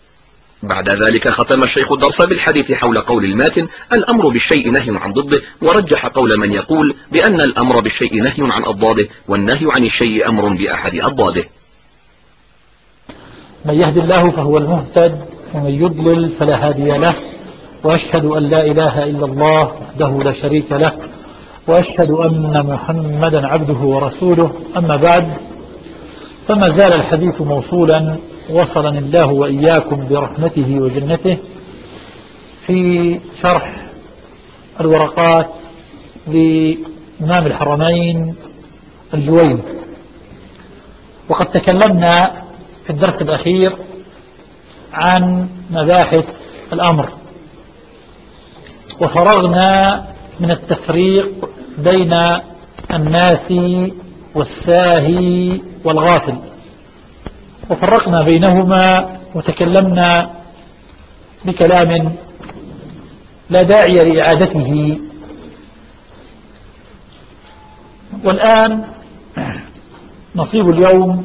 بعد ذلك ختم الشيخ الدرس بالحديث حول قول الماتن الأمر بالشيء نهي عن ضده، ورجح قول من يقول بأن الأمر بالشيء نهي عن أضداده، والنهي عن الشيء أمر بأحد أضداده. من يهد الله فهو المهتد ومن يضلل فلا هادي له، وأشهد أن لا إله إلا الله وحده لا شريك له، وأشهد أن محمدا عبده ورسوله. أما بعد، فما زال الحديث موصولا وصلني الله وإياكم برحمته وجنته في شرح الورقات لإمام الحرمين الجويني. وقد تكلمنا في الدرس الأخير عن مباحث الأمر، وفرغنا من التفريق بين الناس والساهي والغافل، وفرقنا بينهما وتكلمنا بكلام لا داعي لإعادته. والآن نصيب اليوم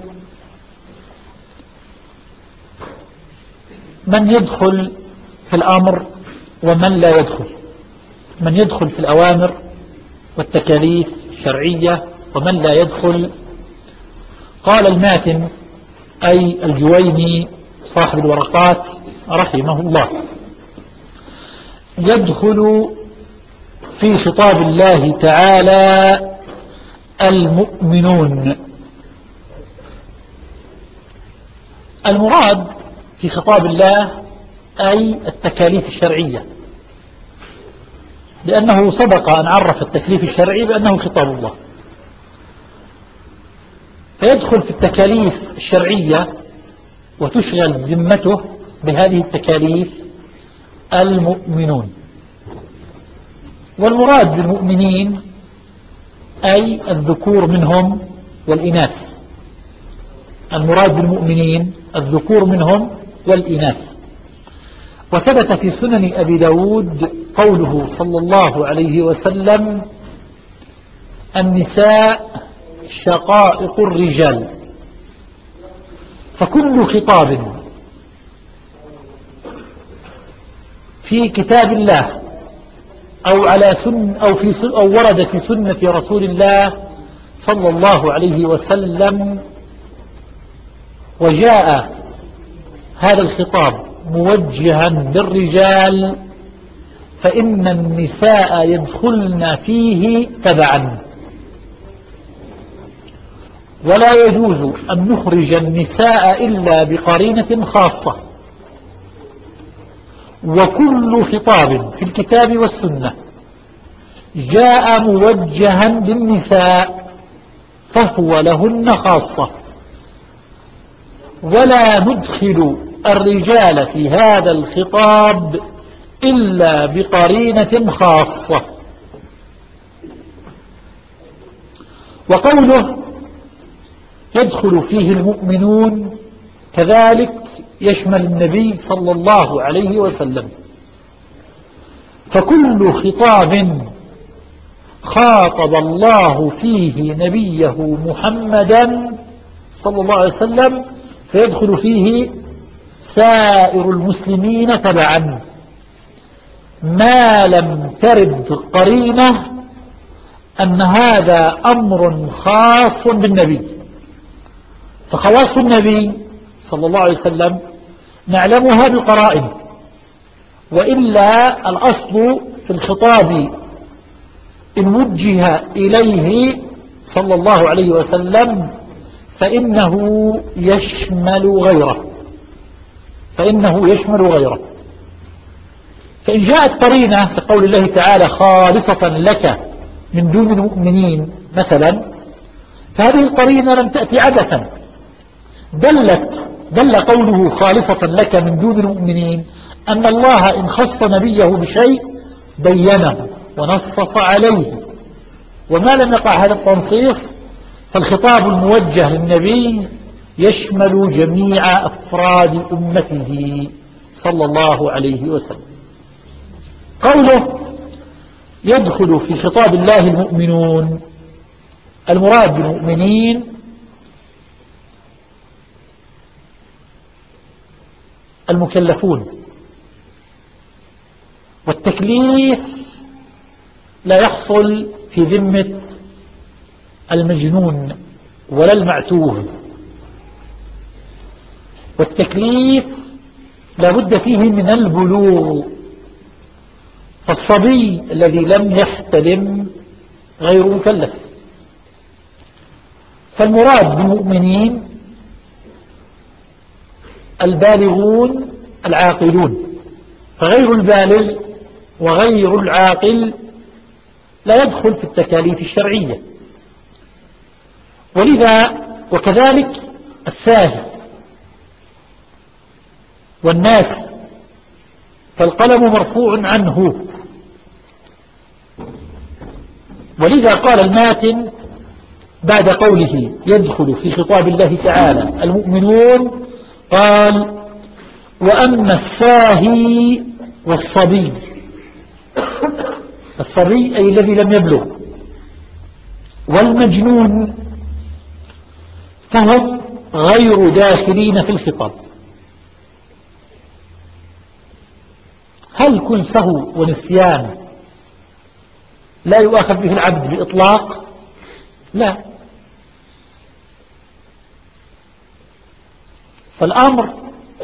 من يدخل في الأمر ومن لا يدخل، من يدخل في الأوامر والتكاليف الشرعية ومن لا يدخل. قال الماتن أي الجويني صاحب الورقات رحمه الله: يدخل في خطاب الله تعالى المؤمنون. المراد في خطاب الله أي التكاليف الشرعية، لأنه سبق أن عرف التكليف الشرعي بأنه خطاب الله، فيدخل في التكاليف الشرعية وتشغل ذمته بهذه التكاليف المؤمنون. والمراد بالمؤمنين أي الذكور منهم والإناث، المراد بالمؤمنين الذكور منهم والإناث. وثبت في سنن أبي داود قوله صلى الله عليه وسلم: النساء شقائق الرجال. فكل خطاب في كتاب الله أو على سن أو ورد في سنة رسول الله صلى الله عليه وسلم وجاء هذا الخطاب موجها بالرجال فإن النساء يدخلن فيه تبعا، ولا يجوز أن نخرج النساء إلا بقرينة خاصة. وكل خطاب في الكتاب والسنة جاء موجها للنساء فهو لهن خاصة، ولا ندخل الرجال في هذا الخطاب إلا بقرينة خاصة. وقوله يدخل فيه المؤمنون كذلك يشمل النبي صلى الله عليه وسلم، فكل خطاب خاطب الله فيه نبيه محمدا صلى الله عليه وسلم فيدخل فيه سائر المسلمين تبعا، ما لم ترد قرينة أن هذا أمر خاص بالنبي. فخواص النبي صلى الله عليه وسلم نعلمها بالقرائن، وإلا الأصل في الخطاب إن وجه إليه صلى الله عليه وسلم فإنه يشمل غيره، فإن جاءت قرينة كقول الله تعالى خالصة لك من دون المؤمنين مثلا، فهذه القرينة لم تأتي عبثا، دل قوله خالصة لك من دون المؤمنين أن الله إن خص نبيه بشيء بينه ونصص عليه، وما لم يقع هذا التنصيص فالخطاب الموجه للنبي يشمل جميع أفراد أمته صلى الله عليه وسلم. قوله يدخل في خطاب الله المؤمنون، المراد بالمؤمنين المكلفون، والتكليف لا يحصل في ذمة المجنون ولا المعتوه، والتكليف لا بد فيه من البلوغ، فالصبي الذي لم يحتلم غير مكلف. فالمراد بالمؤمنين البالغون العاقلون، فغير البالغ وغير العاقل لا يدخل في التكاليف الشرعية. ولذا وكذلك الساهل والناس فالقلم مرفوع عنه. ولذا قال الماتن بعد قوله يدخل في خطاب الله تعالى المؤمنون قال وأما الساهي والصبي، الصبي أي الذي لم يبلغ، والمجنون فهم غير داخلين في الخطاب. هل كل سهو ونسيان لا يؤاخذ به العبد بإطلاق؟ لا. فالأمر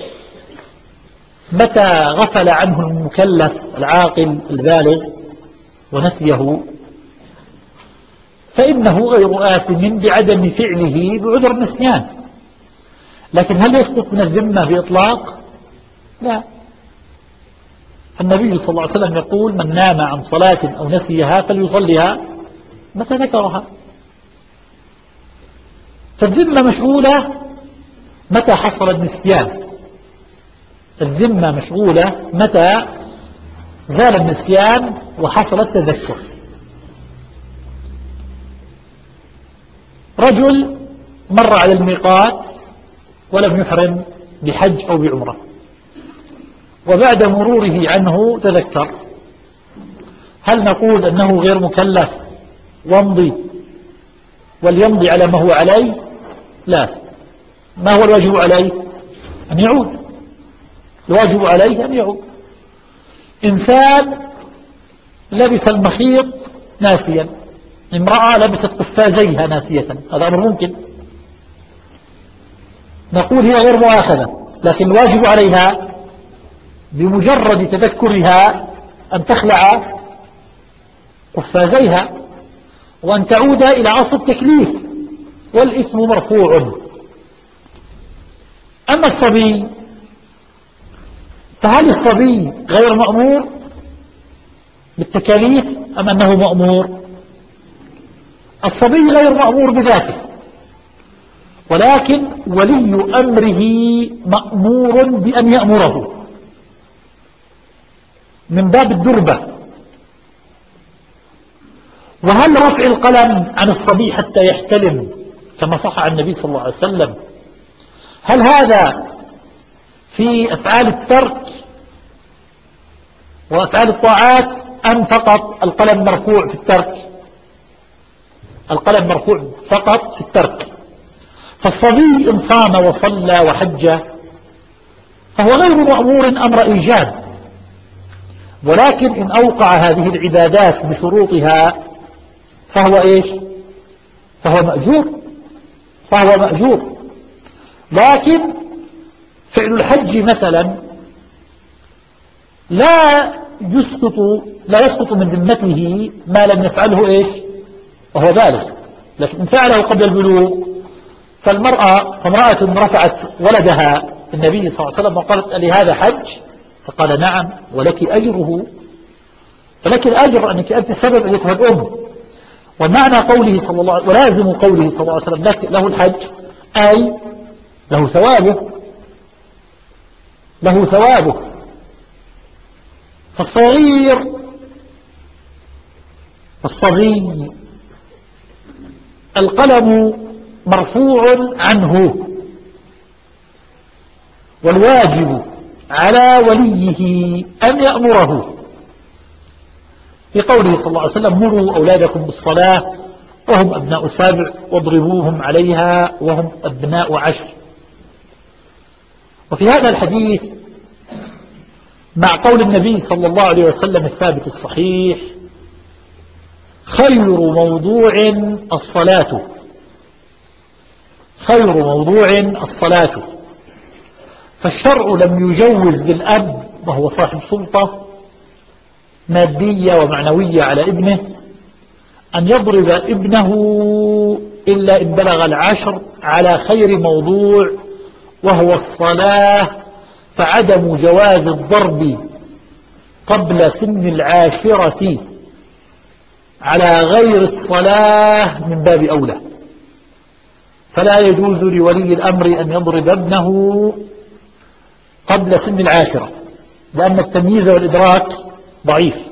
متى غفل عنه المكلف العاقل البالغ ونسيه فإنه غير آثم بعدم فعله بعذر النسيان. لكن هل يسقط من الذمة بإطلاق؟ لا. فالنبي صلى الله عليه وسلم يقول: من نام عن صلاة أو نسيها فليصليها متى ذكرها. فالذمة مشغولة متى حصل النسيان، الذمة مشغولة متى زال النسيان وحصل التذكر. رجل مر على الميقات ولم يحرم بحج أو بعمرة، وبعد مروره عنه تذكر، هل نقول أنه غير مكلف وامضي وليمضي على ما هو عليه؟ لا. ما هو الواجب عليه؟ أن يعود. الواجب عليه أن يعود. إنسان لبس المخيط ناسيا، امرأة لبست قفازيها ناسية، هذا أمر ممكن، نقول هي غير مؤاخذة، لكن الواجب عليها بمجرد تذكرها أن تخلع قفازيها وأن تعود إلى أصل التكليف، والإثم مرفوع. أما الصبي فهل الصبي غير مأمور بالتكاليف أم أنه مأمور؟ الصبي غير مأمور بذاته، ولكن ولي أمره مأمور بأن يأمره من باب الدربة. وهل رفع القلم عن الصبي حتى يحتلم كما صح عن النبي صلى الله عليه وسلم، هل هذا في أفعال الترك وأفعال الطاعات أم فقط القلم مرفوع في الترك؟ القلم مرفوع فقط في الترك. فالصبي إن صام وصلى وحج فهو غير مأمور أمر إيجاب، ولكن إن أوقع هذه العبادات بشروطها فهو إيش؟ فهو مأجور، فهو مأجور. لكن فعل الحج مثلا لا يسقط من ذمته ما لم يفعله إيش؟ وهو بالغ. لكن إن فعله قبل البلوغ فامرأة رفعت ولدها النبي صلى الله عليه وسلم وقالت: ألي هذا حج؟ فقال: نعم، ولك أجره، فلك الأجر أنك أنت السبب أيتها الأم. ومعنى قوله صلى الله عليه وسلم ولازم قوله صلى الله عليه وسلم له الحج أي له ثوابه، له ثوابه. فالصغير القلم مرفوع عنه، والواجب على وليه أن يأمره، لقوله صلى الله عليه وسلم: مروا أولادكم بالصلاة وهم أبناء 7 واضربوهم عليها وهم أبناء 10. وفي هذا الحديث مع قول النبي صلى الله عليه وسلم الثابت الصحيح: خير موضوع الصلاة، خير موضوع الصلاة. فالشرع لم يجوز للأب وهو صاحب سلطة مادية ومعنوية على ابنه أن يضرب ابنه إلا إن بلغ 10 على خير موضوع وهو الصلاة، فعدم جواز الضرب قبل سن 10 على غير الصلاة من باب أولى. فلا يجوز لولي الأمر أن يضرب ابنه قبل سن 10، لأن التمييز والإدراك ضعيف.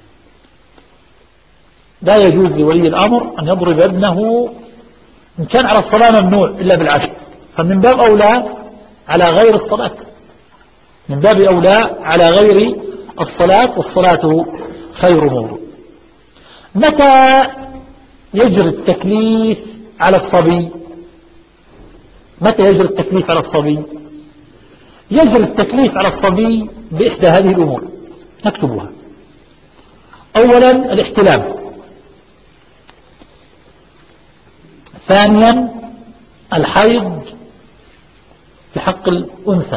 لا يجوز لولي الأمر أن يضرب ابنه إن كان على الصلاة ممنوع إلا 10، فمن باب أولى على غير الصلاة. من باب أولى على غير الصلاة، والصلاة خير موضوع. متى يجري التكليف على الصبي؟ متى يجري التكليف على الصبي؟ يجري التكليف على الصبي بإحدى هذه الأمور نكتبها. أولا الاحتلام، ثانيا الحيض في حق الأنثى،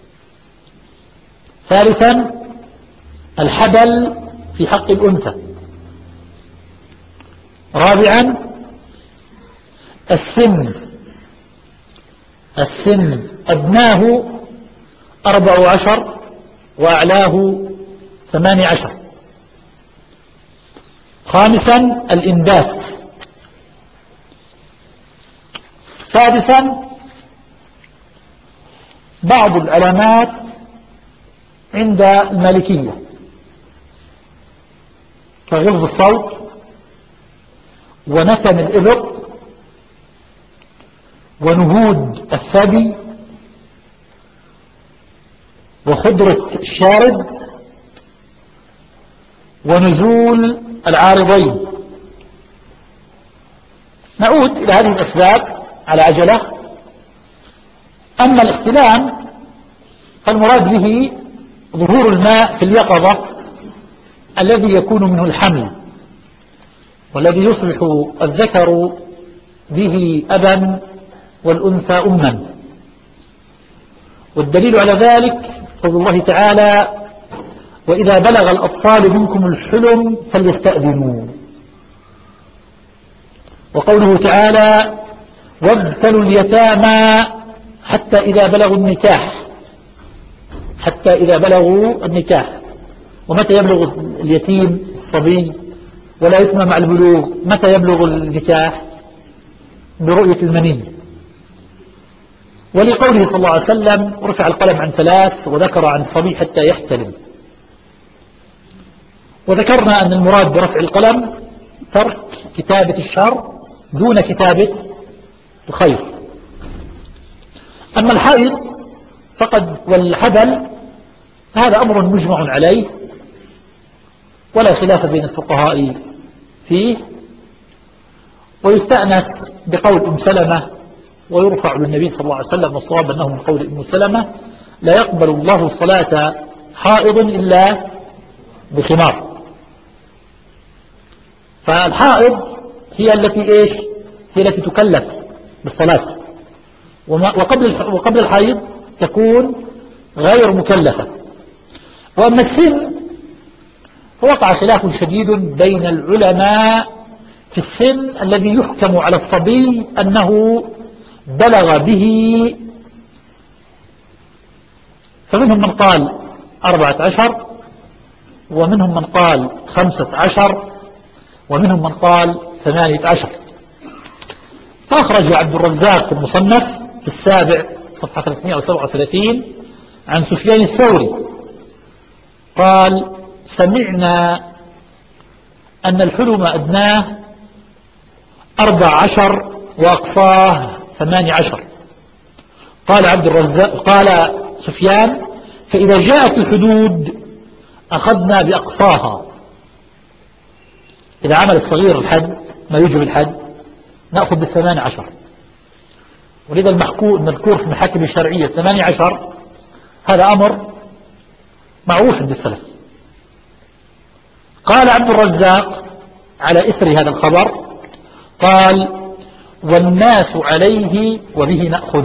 ثالثا الحبل في حق الأنثى، رابعا السن أدناه 14 وأعلاه 18، خامسا الإنبات، سادسا بعض العلامات عند المالكية كغلظ الصوت ونتن الإبط ونهود الثدي وخضرة الشارب ونزول العارضين. نعود إلى هذه الأسباب على عجلة. أما الاحتلام فالمراد به ظهور الماء في اليقظة الذي يكون منه الحمل، والذي يصبح الذكر به أبا والأنثى أما. والدليل على ذلك قول الله تعالى: وإذا بلغ الأطفال منكم الحلم فليستأذنوا. وقوله تعالى: وابتلوا اليتامى حتى إذا بلغوا النكاح. ومتى يبلغ اليتيم الصبي ولا يتم مع البلوغ؟ متى يبلغ النكاح؟ برؤية المني. ولقوله صلى الله عليه وسلم: رفع القلم عن 3 وذكر عن الصبي حتى يحتلم. وذكرنا أن المراد برفع القلم ترك كتابة الشر دون كتابة الخير. أما الحائض والحبل فهذا أمر مجمع عليه ولا خلاف بين الفقهاء فيه، ويستأنس بقول أم سلمة ويرفع للنبي صلى الله عليه وسلم، والصواب أنه من قول أم سلمة: لا يقبل الله صلاة حائض إلا بخمار. فالحائض هي التي تكلف بالصلاة، وقبل الحيض تكون غير مكلفة. وأما السن فوقع خلاف شديد بين العلماء في السن الذي يحكم على الصبي أنه بلغ به، فمنهم من قال 14، ومنهم من قال 15، ومنهم من قال 18. فأخرج عبد الرزاق في المصنف في 7 صفحة 337 عن سفيان الثوري قال: سمعنا أن الحلم أدناه 14 وأقصاه 18. قال عبد الرزاق قال سفيان: فإذا جاءت الحدود أخذنا بأقصاها. إذا عمل الصغير الحد ما يوجب الحد نأخذ ب18. ولذا المذكور في المحاكم الشرعية 18 هذا أمر معروف عند السلف. قال عبد الرزاق على إثر هذا الخبر قال: والناس عليه وبه نأخذ.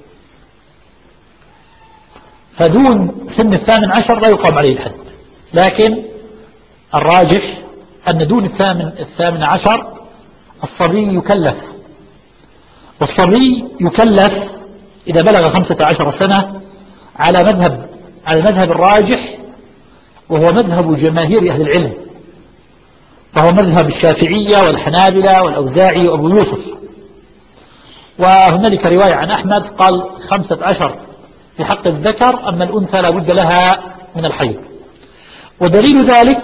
فدون سن 18 لا يقام عليه الحد، لكن الراجح أن دون 18 الصبي يكلف، والصبي يكلف إذا بلغ 15 سنة على المذهب الراجح، وهو مذهب جماهير أهل العلم، فهو مذهب الشافعية والحنابلة والأوزاعي وأبو يوسف. وهنالك رواية عن أحمد قال 15 في حق الذكر، أما الأنثى لا بد لها من الحيض. ودليل ذلك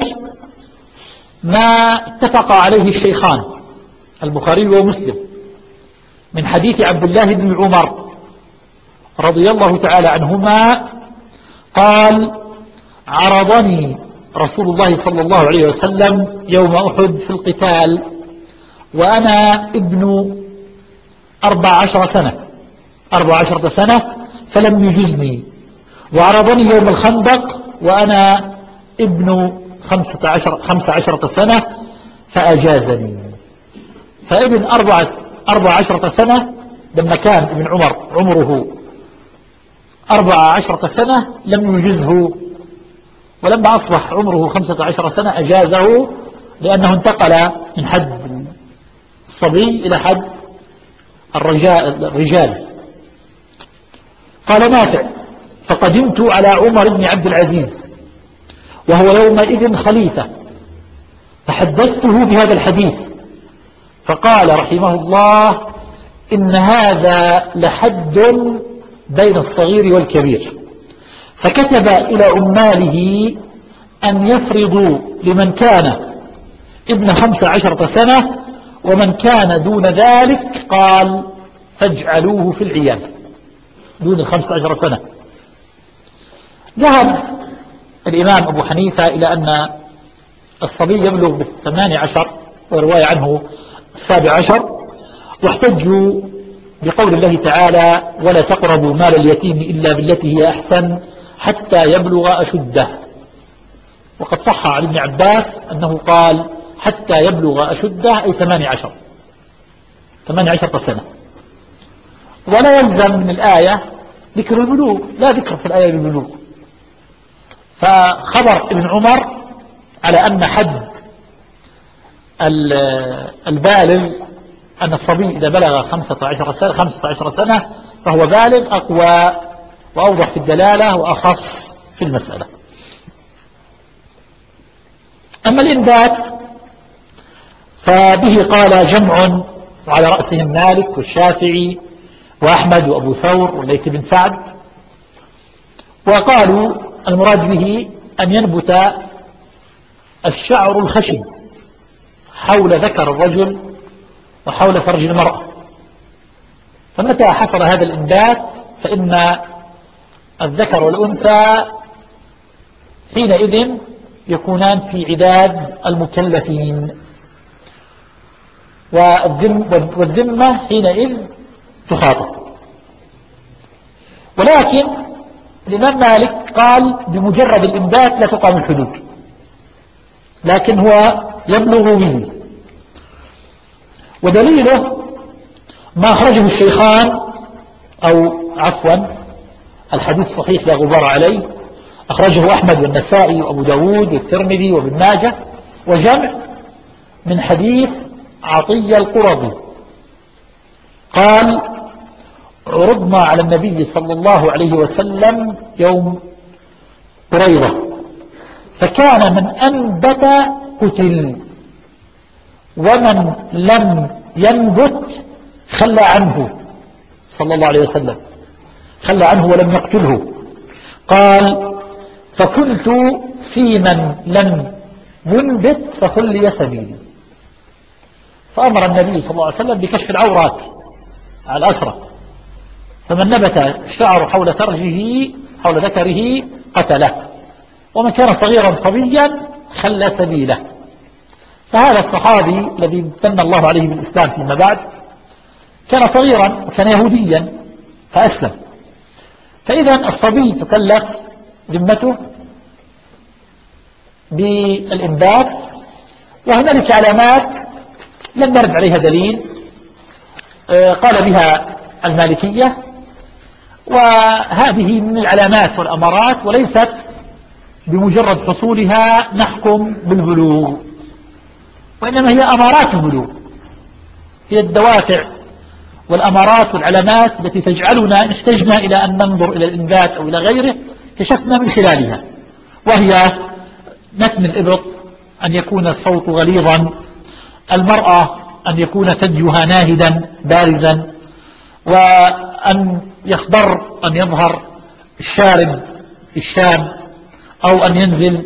ما اتفق عليه الشيخان البخاري ومسلم من حديث عبد الله بن عمر رضي الله تعالى عنهما قال: عرضني رسول الله صلى الله عليه وسلم يوم أحد في القتال وأنا ابن 14 سنة فلم يجزني، وعرضني يوم الخندق وأنا ابن 15 سنة فأجازني. فابن 14 سنة لما كان ابن عمره 14 سنة لم يجزه، ولما أصبح عمره 15 سنة أجازه، لأنه انتقل من حد الصبي إلى حد الرجال. قال نافع: فقدمت على عمر بن عبد العزيز وهو يومئذ خليفة فحدثته بهذا الحديث، فقال رحمه الله: إن هذا لحد بين الصغير والكبير، فكتب إلى عماله أن يفرضوا لمن كان ابن 15 سنة، ومن كان دون ذلك قال فاجعلوه في العيال دون 15 سنة. ذهب الإمام أبو حنيفة إلى أن الصبي يبلغ ب18 ورواية عنه 17، واحتجوا بقول الله تعالى: ولا تقربوا مال اليتيم إلا بالتي هي أحسن حتى يبلغ أشده. وقد صح عن ابن عباس أنه قال حتى يبلغ أشده أي 18 سنة. ولا يلزم من الآية ذكر البلوغ، لا ذكر في الآية بالبلوغ. فخبر ابن عمر على أن حد البالغ أن الصبي إذا بلغ 15 سنة فهو بالغ أقوى وأوضح في الدلالة وأخص في المسألة. أما الإنبات فبه قال جمع، وعلى رأسهم مالك والشافعي وأحمد وأبو ثور والليث بن سعد، وقالوا المراد به أن ينبت الشعر الخشن حول ذكر الرجل وحول فرج المرأة. فمتى حصل هذا الإنبات فإن الذكر والأنثى حينئذ يكونان في عداد المكلفين، والذمة حينئذ تخاطب. ولكن الإمام مالك قال بمجرد الإنبات لا تقام الحدود، لكن هو يبلغ به. ودليله ما أخرجه الشيخان، أو عفوا الحديث صحيح لا غبار عليه، أخرجه أحمد والنسائي وأبو داود والترمذي وابن ماجه وجمع من حديث عطية القرظي قال: عرضنا على النبي صلى الله عليه وسلم يوم قريظة فكان من أنبت قتل، ومن لم ينبت خلى عنه صلى الله عليه وسلم، خلى عنه ولم يقتله. قال: فكنت في من لم ينبت فخلي سبيلي. فأمر النبي صلى الله عليه وسلم بكشف العورات على الأسرة، فمن نبت الشعر حول فرجه حول ذكره قتله، ومن كان صغيرا صبيا خلى سبيله. فهذا الصحابي الذي امتن الله عليه بالإسلام فيما بعد كان صغيرا وكان يهوديا فأسلم. فإذا الصبي تكلف ذمته بالإنبات، وهنالك علامات لم نرد عليها دليل قال بها المالكية، وهذه من العلامات والأمارات، وليست بمجرد حصولها نحكم بالبلوغ، وإنما هي أمارات البلوغ، هي الدوافع والأمارات والعلامات التي تجعلنا إن احتجنا إلى أن ننظر إلى الإنبات أو إلى غيره كشفنا من خلالها، وهي نتن الإبط، أن يكون الصوت غليظا، المرأة أن يكون ثديها ناهدا بارزا، وأن يخضر أن يظهر الشارب الشام، أو أن ينزل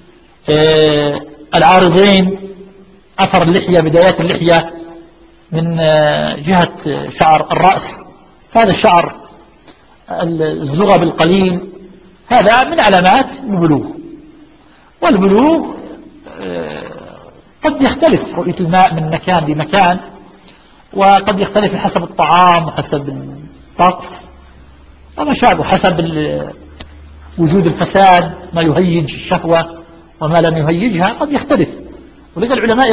العارضين أثر اللحية، بدايات اللحية من جهة شعر الرأس، هذا الشعر الزغب القليل هذا من علامات البلوغ. والبلوغ قد يختلف رؤية الماء من مكان لمكان، وقد يختلف حسب الطعام وحسب الطقس وما شابه، حسب وجود الفساد، ما يهيج الشهوة وما لم يهيجها قد يختلف. ولذا العلماء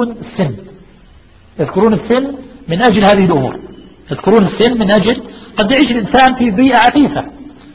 يذكرون السن من أجل هذه الأمور، يذكرون السن من أجل قد يعيش الإنسان في بيئة عفيفة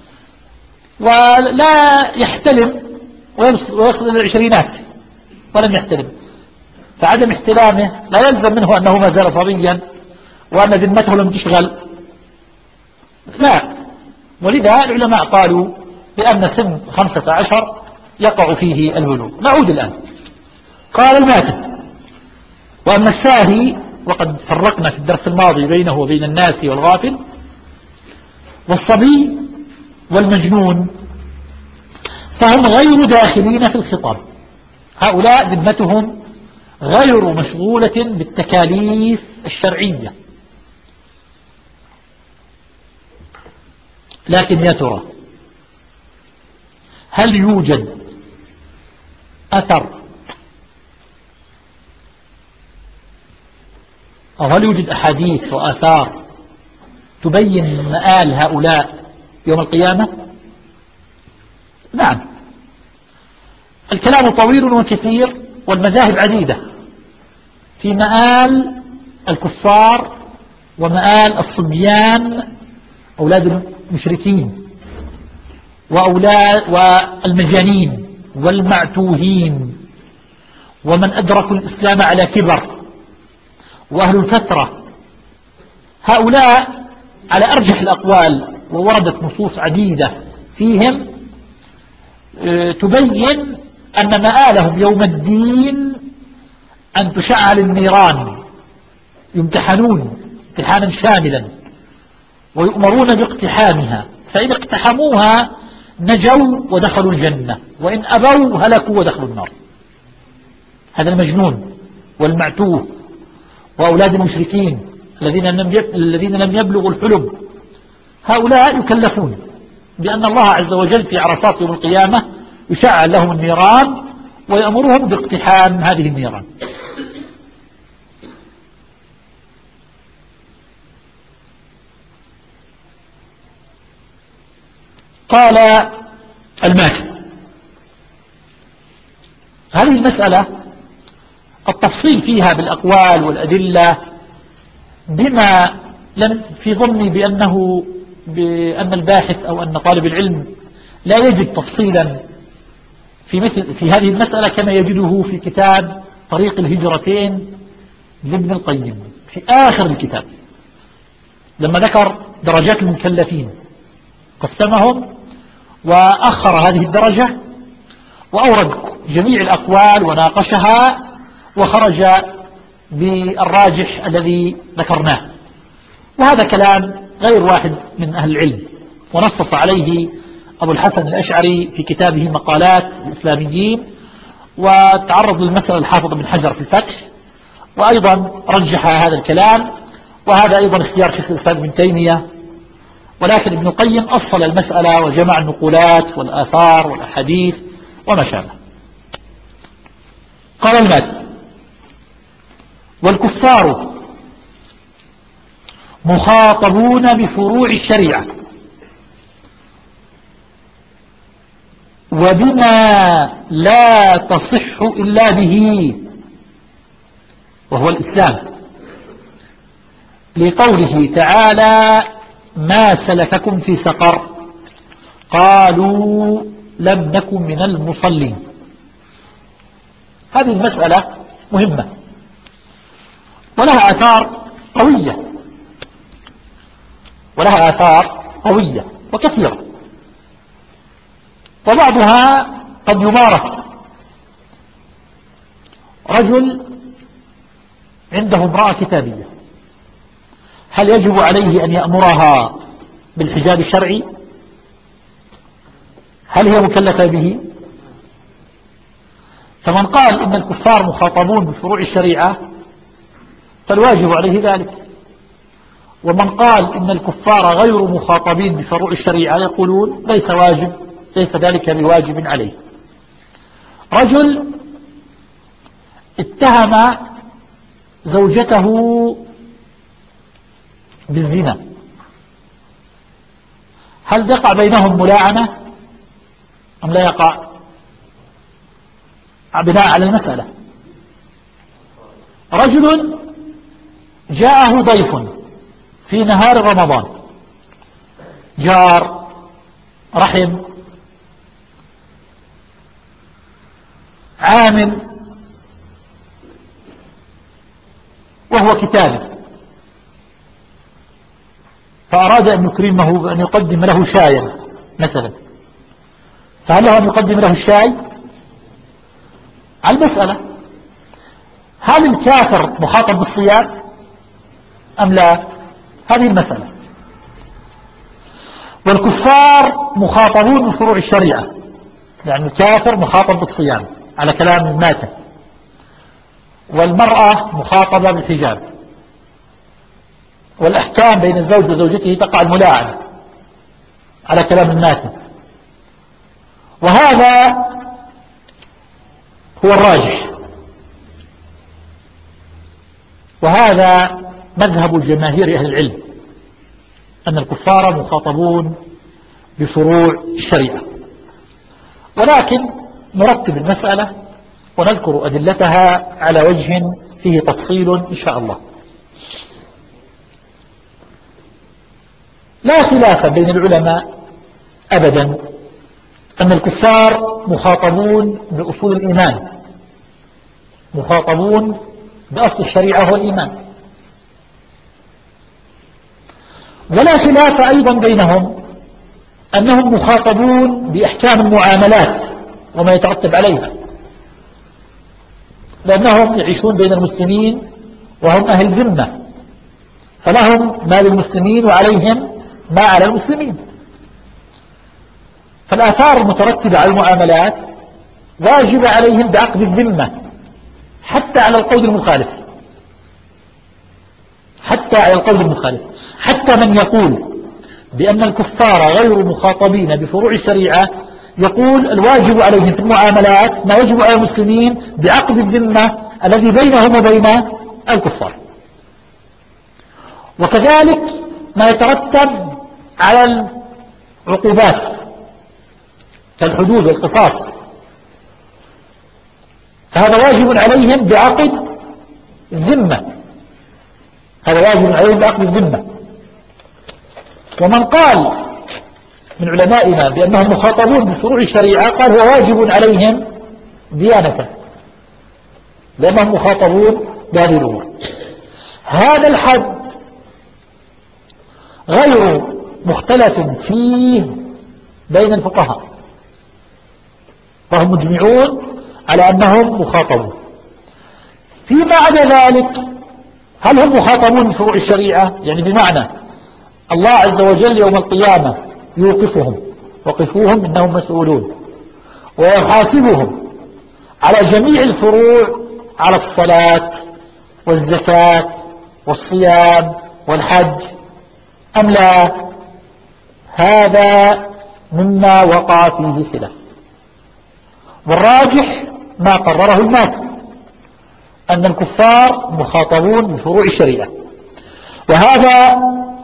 ولا يحتلم ويصل إلى العشرينات ولم يحتلم، فعدم احتلامه لا يلزم منه أنه ما زال صبيا وأن ذمته لم تشغل، لا. ولذا العلماء قالوا بأن سن 15 يقع فيه البلوغ. نعود الآن. قال الماتن: وأما الساهي، وقد فرقنا في الدرس الماضي بينه وبين الناس والغافل، والصبي والمجنون، فهم غير داخلين في الخطاب. هؤلاء ذمتهم غير مشغولة بالتكاليف الشرعية. لكن يا ترى هل يوجد أثر أو هل يوجد أحاديث وآثار تبين مآل هؤلاء يوم القيامة؟ نعم، الكلام طويل وكثير والمذاهب عديدة في مآل الكفار ومآل الصبيان أولاد المشركين والمجانين والمعتوهين ومن أدركوا الإسلام على كبر وأهل الفترة. هؤلاء على أرجح الأقوال، ووردت نصوص عديدة فيهم تبين أن مآلهم يوم الدين أن تشعل النيران، يمتحنون امتحانا شاملا ويؤمرون باقتحامها، فإن اقتحموها نجوا ودخلوا الجنة، وإن أبوا هلكوا ودخلوا النار. هذا المجنون والمعتوه وأولاد المشركين الذين لم يبلغوا الحلم، هؤلاء يكلفون بأن الله عز وجل في عرصات يوم القيامة يشعل لهم النيران ويأمرهم باقتحام هذه النيران. قال الماتن: هذه المسألة التفصيل فيها بالأقوال والأدلة بما لم في ظني بأن الباحث أو أن طالب العلم لا يجد تفصيلا في هذه المسألة كما يجده في كتاب طريق الهجرتين لابن القيم في آخر الكتاب، لما ذكر درجات المكلفين قسمهم وأخر هذه الدرجة وأورد جميع الأقوال وناقشها وخرج بالراجح الذي ذكرناه. وهذا كلام غير واحد من أهل العلم، ونصص عليه أبو الحسن الأشعري في كتابه مقالات الإسلاميين، وتعرض للمسألة الحافظ بن حجر في الفتح، وأيضا رجح هذا الكلام، وهذا أيضا اختيار شيخ الإسلام ابن تيمية. ولكن ابن القيم أصل المسألة وجمع النقولات والآثار والأحاديث وما شابه. قال الماتن: والكفار مخاطبون بفروع الشريعة وبما لا تصح إلا به وهو الإسلام، لقوله تعالى: ما سلككم في سقر قالوا لم نكن من المصلين. هذه المسألة مهمة ولها آثار قوية وكثيرة، وبعضها قد يمارس. رجل عنده امرأة كتابية، هل يجب عليه أن يأمرها بالحجاب الشرعي؟ هل هي مكلفة به؟ فمن قال إن الكفار مخاطبون بفروع الشريعة فالواجب عليه ذلك، ومن قال إن الكفار غير مخاطبين بفروع الشريعة يقولون ليس واجب ليس ذلك بواجب عليه. رجل اتهم زوجته بالزنا، هل يقع بينهم ملاعنة أم لا يقع؟ بناء على المسألة. رجل جاءه ضيف في نهار رمضان، جار رحم عامل وهو كتابي، فأراد أن يكرمه بأن يقدم له شايا مثلا، فهل له أن يقدم له الشاي؟ على المسألة هل الكافر مخاطب بالصيام أم لا؟ هذه المسألة. والكفار مخاطبون بفروع الشريعة، يعني الكافر مخاطب بالصيام على كلام الماتة، والمرأة مخاطبة بالحجاب، والأحكام بين الزوج وزوجته تقع الملاعنة على كلام الماتة. وهذا هو الراجح، وهذا مذهب جماهير أهل العلم، أن الكفار مخاطبون بفروع الشريعة. ولكن نرتب المسألة ونذكر أدلتها على وجه فيه تفصيل إن شاء الله. لا خلاف بين العلماء أبدا أن الكفار مخاطبون بأصول الإيمان، مخاطبون بأصل الشريعة والإيمان. ولا خلاف أيضا بينهم أنهم مخاطبون بأحكام المعاملات وما يترتب عليها، لأنهم يعيشون بين المسلمين وهم أهل ذمة، فلهم ما للمسلمين وعليهم ما على المسلمين. فالآثار المترتبة على المعاملات واجب عليهم بعقد الذمة حتى على القول المخالف، حتى على القول المخالف. حتى من يقول بأن الكفار غير مخاطبين بفروع الشريعة يقول الواجب عليهم في المعاملات ما يجب على المسلمين بعقد الذمة الذي بينهم وبين الكفار. وكذلك ما يترتب على العقوبات كالحدود والقصاص، فهذا واجب عليهم بعقد الذمة، هذا واجب عليهم بعقد الذمة. ومن قال من علمائنا بأنهم مخاطبون بفروع الشريعة قال هو واجب عليهم ديانة، لأنهم مخاطبون بهذه الأمور. هذا الحد غير مختلف فيه بين الفقهاء، فهم مجمعون على أنهم مخاطبون. فيما عدا ذلك هل هم مخاطبون بفروع الشريعة؟ يعني بمعنى الله عز وجل يوم القيامة يوقفهم وقفوهم إنهم مسؤولون، ويحاسبهم على جميع الفروع، على الصلاة والزكاة والصيام والحج أم لا؟ هذا مما وقع فيه خلاف، والراجح ما قرره الناس أن الكفار مخاطبون بفروع الشريعة. وهذا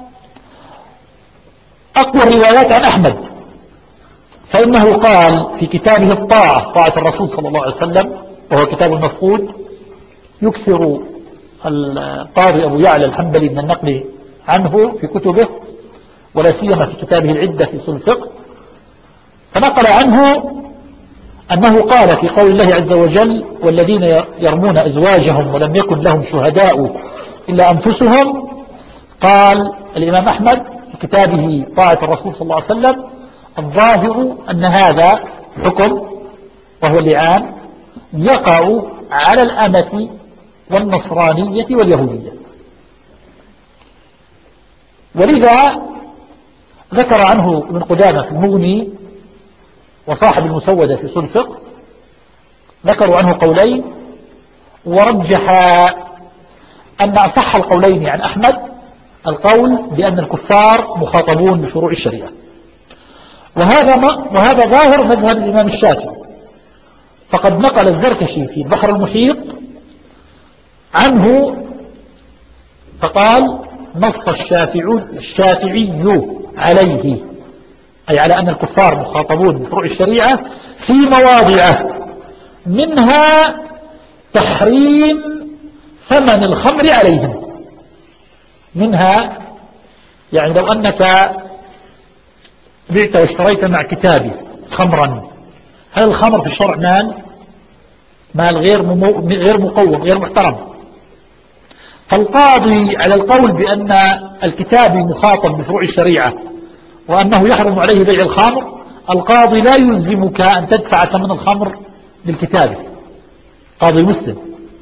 أقوى الروايات عن أحمد، فإنه قال في كتابه الطاعة، طاعة الرسول صلى الله عليه وسلم، وهو كتاب المفقود يكثر القاضي أبو يعلى الحنبلي من النقل عنه في كتبه، ولا سيما في كتابه العدة في أصول الفقه، فنقل عنه أنه قال في قول الله عز وجل والذين يرمون أزواجهم ولم يكن لهم شهداء إلا أنفسهم، قال الإمام أحمد في كتابه طاعة الرسول صلى الله عليه وسلم الظاهر أن هذا حكم وهو اللعان يقع على الأمة والنصرانية واليهودية. ولذا ذكر عنه ابن قدامة في المغني وصاحب المسودة في أصول الفقه، ذكروا عنه قولين، ورجح أن أصح القولين عن أحمد القول بأن الكفار مخاطبون بفروع الشريعة. وهذا ظاهر مذهب الإمام الشافعي. فقد نقل الزركشي في البحر المحيط عنه فقال: نص الشافعي عليه، أي على أن الكفار مخاطبون بفروع الشريعة في مواضع، منها تحريم ثمن الخمر عليهم. منها يعني لو أنك بعت واشتريت مع كتابي خمرا، هل الخمر في الشرع مال غير مقوم غير محترم؟ فالقاضي على القول بأن الكتابي مخاطب بفروع الشريعة وأنه يحرم عليه بيع الخمر، القاضي لا يلزمك أن تدفع ثمن الخمر للكتابي، قاضي مسلم،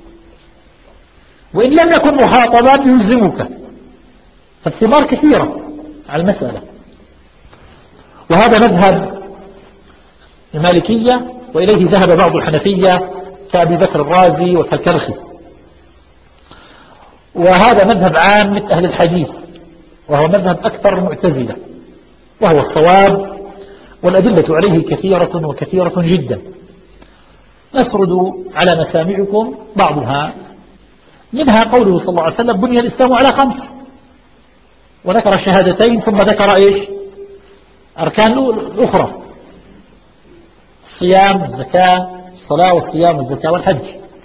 وإن لم يكن مخاطبا يلزمك. فالثمار كثيرة على المسألة. وهذا مذهب المالكية، وإليه ذهب بعض الحنفية كأبي بكر الرازي وكالكرخي. وهذا مذهب عامة أهل الحديث، وهو مذهب أكثر المعتزلة، وهو الصواب، والأدلة عليه كثيرة وكثيرة جدا. نسرد على مسامعكم بعضها، منها قوله صلى الله عليه وسلم: بني الإسلام على 5، وذكر الشهادتين ثم ذكر إيش؟ أركان الأخرى: الصيام والزكاة، الصلاة والصيام والزكاة والحج.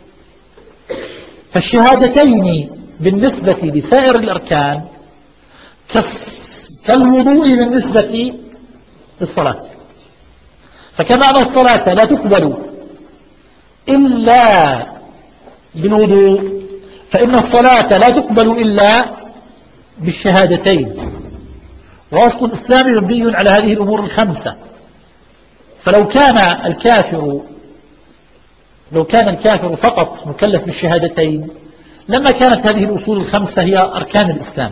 فالشهادتين بالنسبة لسائر الأركان كالوضوء بالنسبة للصلاة. فكما أن الصلاة لا تقبل إلا بالوضوء، فإن الصلاة لا تقبل إلا بالشهادتين. وأصل الإسلام مبني على هذه الأمور الخمسة. فلو كان الكافر فقط مكلف بالشهادتين لما كانت هذه الأصول الخمسة هي أركان الإسلام.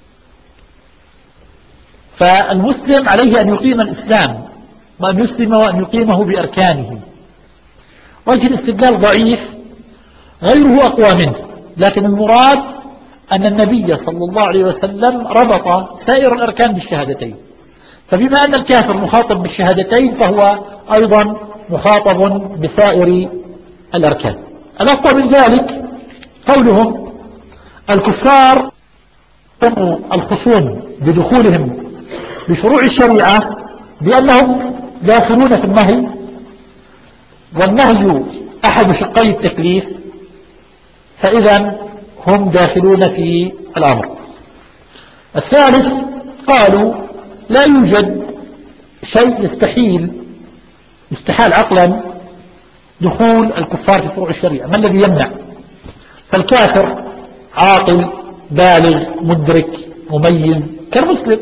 فالمسلم عليه أن يقيم الإسلام، وأن يسلم وأن يقيمه بأركانه. وجه الاستدلال ضعيف، غيره أقوى منه، لكن المراد أن النبي صلى الله عليه وسلم ربط سائر الأركان بالشهادتين. فبما أن الكافر مخاطب بالشهادتين فهو أيضا مخاطب بسائر الأركان. الأقوى من ذلك قولهم: الكفار الخصوم بدخولهم بفروع الشريعة بأنهم داخلون في النهي، والنهي أحد شقي التكليف، فإذا هم داخلون في الأمر. الثالث قالوا: لا يوجد شيء يستحال عقلا دخول الكفار في فروع الشريعة، ما الذي يمنع؟ فالكافر عاقل بالغ مدرك مميز كالمسلم،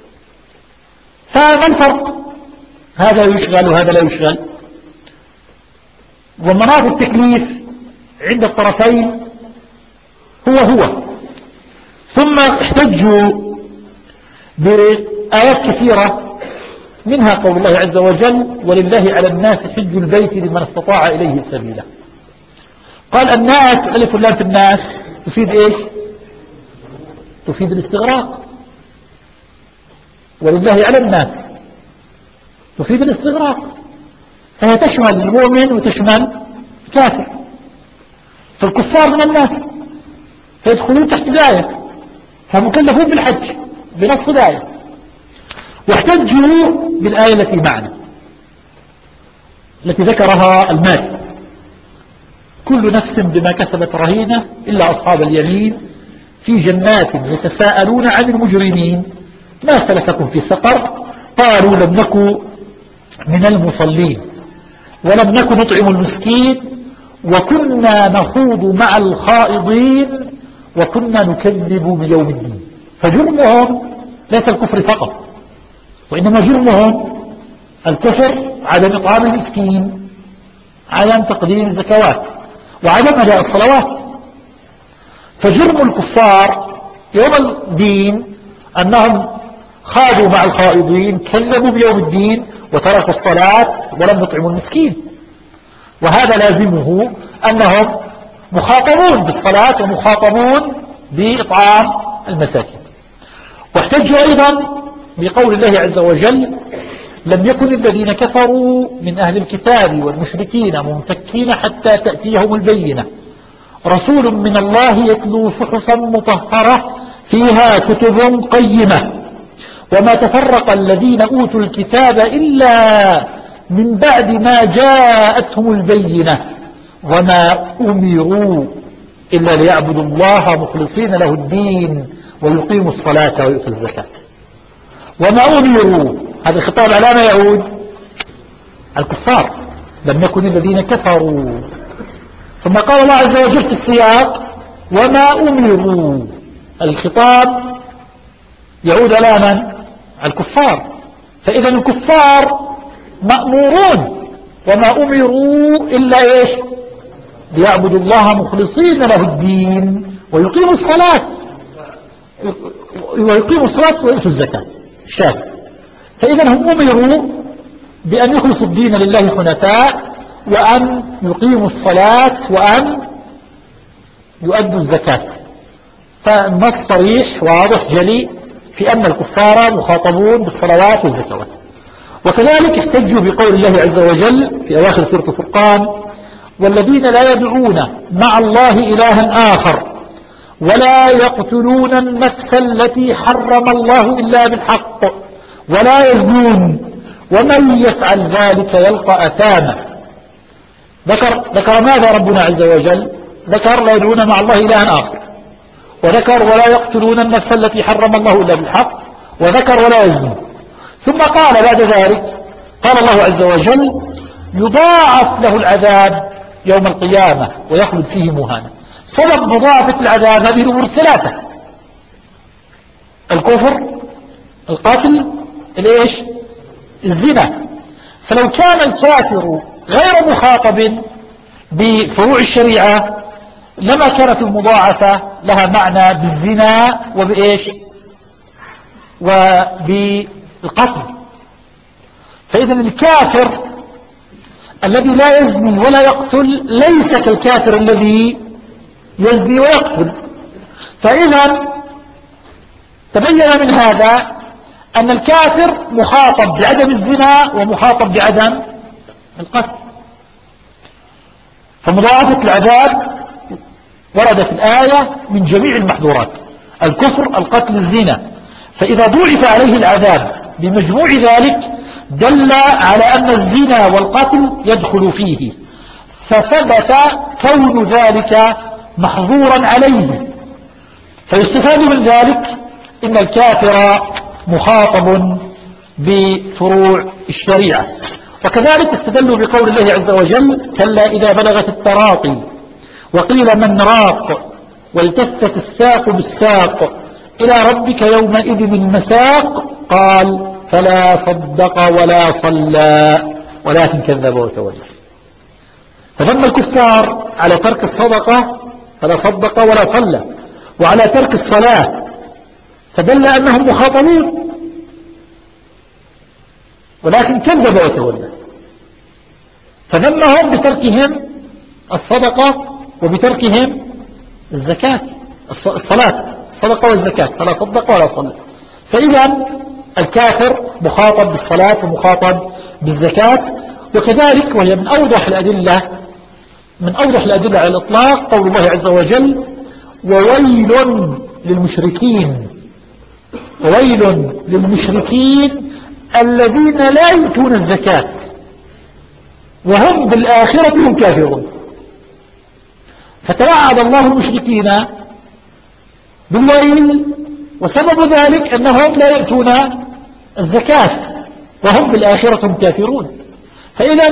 فما الفرق؟ هذا يشغل وهذا لا يشغل. ومناط التكليف عند الطرفين هو. ثم احتجوا بآيات كثيرة، منها قول الله عز وجل: ولله على الناس حج البيت لمن استطاع إليه سبيلا. قال الناس، ألف اللام في الناس تفيد إيش؟ تفيد الاستغراق. ولله على الناس تفيد الاستغراق، فهي تشمل المؤمن وتشمل الكافر. فالكفار من الناس فيدخلون تحت الآية، فمكلفون بالحج بنص الآية. واحتجوا بالآية التي معنا التي ذكرها الماثل: كل نفس بما كسبت رهينة إلا أصحاب اليمين في جنات يتساءلون عن المجرمين ما سلككم في سقر قالوا لم نكن من المصلين ولم نكن نطعم المسكين وكنا نخوض مع الخائضين وكنا نكذب بيوم الدين. فجرمهم ليس الكفر فقط، وإنما جرمهم الكفر، عدم إطعام المسكين، عدم تقديم الزكوات، وعدم أداء الصلوات. فجرم الكفار يوم الدين أنهم خاضوا مع الخائضين، كذبوا بيوم الدين، وتركوا الصلاة ولم يطعموا المسكين. وهذا لازمه أنهم مخاطبون بالصلاة ومخاطبون بإطعام المساكين. واحتجوا أيضا بقول الله عز وجل: لم يكن الذين كفروا من أهل الكتاب والمشركين منفكين حتى تأتيهم البينة. رسول من الله يتلو صحفا مطهرة فيها كتب قيمة. وما تفرق الذين أوتوا الكتاب إلا من بعد ما جاءتهم البينة وما أمروا إلا ليعبدوا الله مخلصين له الدين ويقيموا الصلاة ويؤتوا الزكاة. وما أمروا، هذا الخطاب على ما يعود؟ الكفار. لم يكن الذين كفروا. ثم قال الله عز وجل في السياق وما أمروا، الخطاب يعود على من؟ الكفار. فإذا الكفار مأمورون وما أمروا إلا إيش؟ ليعبدوا الله مخلصين له الدين ويقيموا الصلاة ويؤتوا الزكاة. شاهد. فإذا هم أمروا بأن يخلصوا الدين لله حنفاء وأن يقيموا الصلاة وأن يؤدوا الزكاة. فالنص صريح واضح جلي في أن الكفار مخاطبون بالصلوات والزكوات. وكذلك احتجوا بقول الله عز وجل في أواخر سورة الفرقان والذين لا يدعون مع الله إلها آخر ولا يقتلون النفس التي حرم الله إلا بالحق ولا يزنون ومن يفعل ذلك يلقى أثاما. ذكر ماذا ربنا عز وجل؟ ذكر لا يدعون مع الله إلها آخر، وذكر ولا يقتلون النفس التي حرم الله إلا بالحق، وذكر ولا يزنون. ثم قال بعد ذلك قال الله عز وجل يضاعف له العذاب يوم القيامة ويخلد فيه مهانا. سبب مضاعفة العذاب هذه الأمور الثلاثة: الكفر، القتل، الإيش؟ الزنا. فلو كان الكافر غير مخاطب بفروع الشريعة لما كانت المضاعفة لها معنى بالزنا وبإيش؟ وبالقتل. فإذا الكافر الذي لا يزني ولا يقتل ليس كالكافر الذي يزني ويقتل. فإذا تبين من هذا أن الكافر مخاطب بعدم الزنا ومخاطب بعدم القتل. فمضاعفة العذاب ورد في الآية من جميع المحظورات: الكفر، القتل، الزنا. فإذا ضوعف عليه العذاب بمجموع ذلك دل على أن الزنا والقتل يدخل فيه، فثبت كون ذلك محظورا عليه. فيستفاد من ذلك إن الكافر مخاطب بفروع الشريعة. وكذلك استدلوا بقول الله عز وجل كلا إذا بلغت التراقي وقيل من راق والتفت الساق بالساق إلى ربك يومئذ المساق قال فلا صدق ولا صلى ولكن كذب وتولى. فذم الكفار على ترك الصدقة فلا صدق ولا صلى، وعلى ترك الصلاة، فدل أنهم مخاطبون، ولكن كذب وتولى. فذمهم بتركهم الصدقة وبتركهم الزكاة، الصدقة والزكاة، فلا صدق ولا صلى. فإذا الكافر مخاطب بالصلاة ومخاطب بالزكاة. وكذلك وهي من أوضح الأدلة على الإطلاق قول الله عز وجل وويل للمشركين، وويل للمشركين الذين لا يؤتون الزكاة وهم بالآخرة هم كافرون. فتوعد الله المشركين بالويل، وسبب ذلك أنهم لا يؤتون الزكاة وهم بالآخرة هم كافرون. فإذا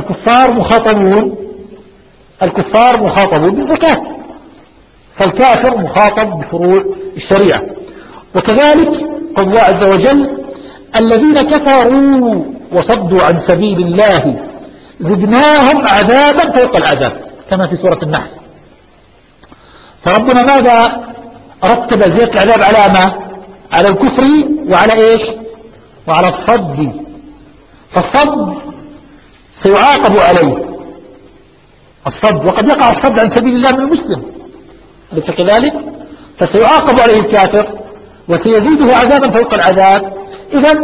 الكفار مخاطبون بالزكاة، فالكافر مخاطب بفروع الشريعة. وكذلك قال الله عز وجل الذين كفروا وصدوا عن سبيل الله زدناهم عذابا فوق العذاب كما في سورة النحل. فربنا ماذا رتب زيادة العذاب على ما؟ على الكفر وعلى إيش؟ وعلى الصد. فالصد سيعاقب عليه الصد، وقد يقع الصد عن سبيل الله من المسلم، أليس كذلك؟ فسيعاقب عليه الكافر وسيزيده عذابا فوق العذاب. إذن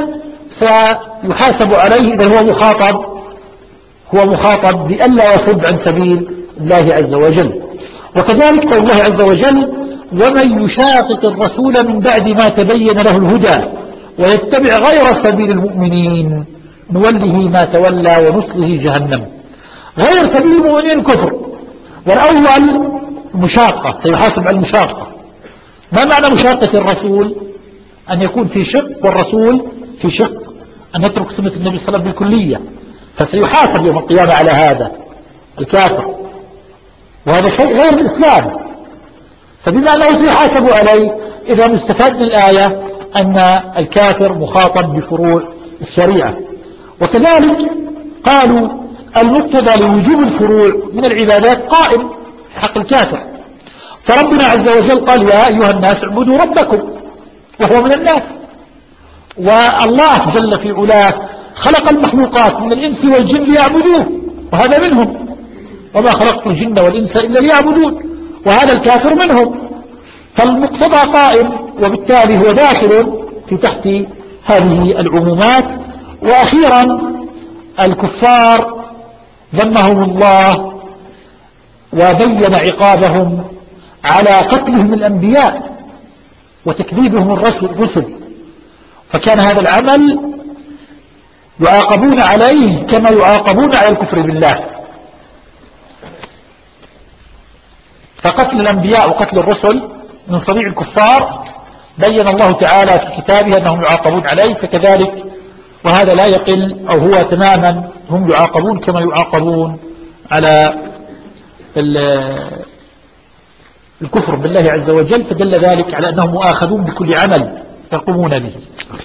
سيحاسب عليه إذا هو مخاطب بألا يصد عن سبيل الله عز وجل. وكذلك قول الله عز وجل: ومن يشاقق الرسول من بعد ما تبين له الهدى ويتبع غير سبيل المؤمنين نوله ما تولى ونصله جهنم. غير سبيل المؤمنين الكفر، والأول مشاقة، سيحاسب على المشاقة. ما معنى مشاقة الرسول؟ أن يكون في شق والرسول في شق، أن يترك سنة النبي صلى الله عليه وسلم بالكلية، فسيحاسب يوم القيامة على هذا الكافر، وهذا شيء غير الإسلام، فبما أنه سيحاسب عليه إذا مستفاد من الآية أن الكافر مخاطب بفروع الشريعة. وكذلك قالوا المقتضى لوجوب الفروع من العبادات قائم في حق الكافر، فربنا عز وجل قال: يا أيها الناس اعبدوا ربكم، وهو من الناس. والله جل في علاه خلق المخلوقات من الإنس والجن ليعبدوه، وهذا منهم، وما خلقت الجن والإنس إلا ليعبدون، وهذا الكافر منهم، فالمقتضى قائم، وبالتالي هو داخل في تحت هذه العمومات. وأخيرا الكفار ذمهم الله وبين عقابهم على قتلهم الأنبياء وتكذيبهم الرسل، فكان هذا العمل يعاقبون عليه كما يعاقبون على الكفر بالله. فقتل الأنبياء وقتل الرسل من صنيع الكفار بين الله تعالى في كتابه أنهم يعاقبون عليه، فكذلك وهذا لا يقل أو هو تماما هم يعاقبون كما يعاقبون على الكفر بالله عز وجل، فدل ذلك على أنهم مؤاخذون بكل عمل يقومون به.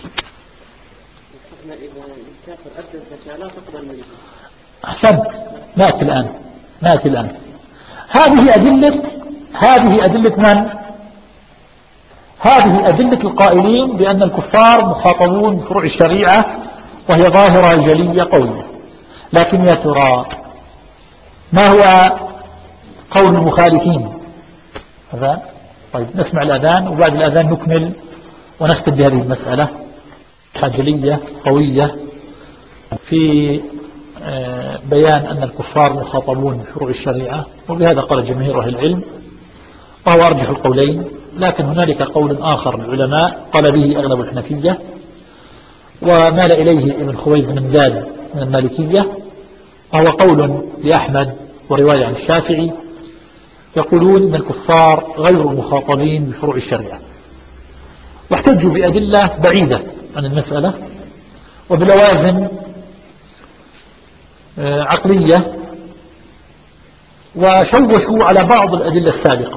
أحسنت، نأتي الآن. هذه أدلة من؟ هذه أدلة القائلين بأن الكفار مخاطبون بفروع الشريعة، وهي ظاهرة جلية قوية. لكن يا ترى ما هو قول المخالفين؟ أذان؟ طيب نسمع الأذان، وبعد الأذان نكمل ونختم بهذه المسألة جلية قوية في بيان أن الكفار مخاطبون بفروع الشريعة، وبهذا قال جماهير أهل العلم، وهو أرجح القولين. لكن هنالك قول آخر للعلماء قال به أغلب الحنفية، ومال إليه ابن خويز من داد من المالكية، وهو قول لأحمد ورواية عن الشافعي، يقولون إن الكفار غير مخاطبين بفروع الشريعة، واحتجوا بأدلة بعيدة عن المسألة وبلوازم عقلية، وشوشوا على بعض الأدلة السابقة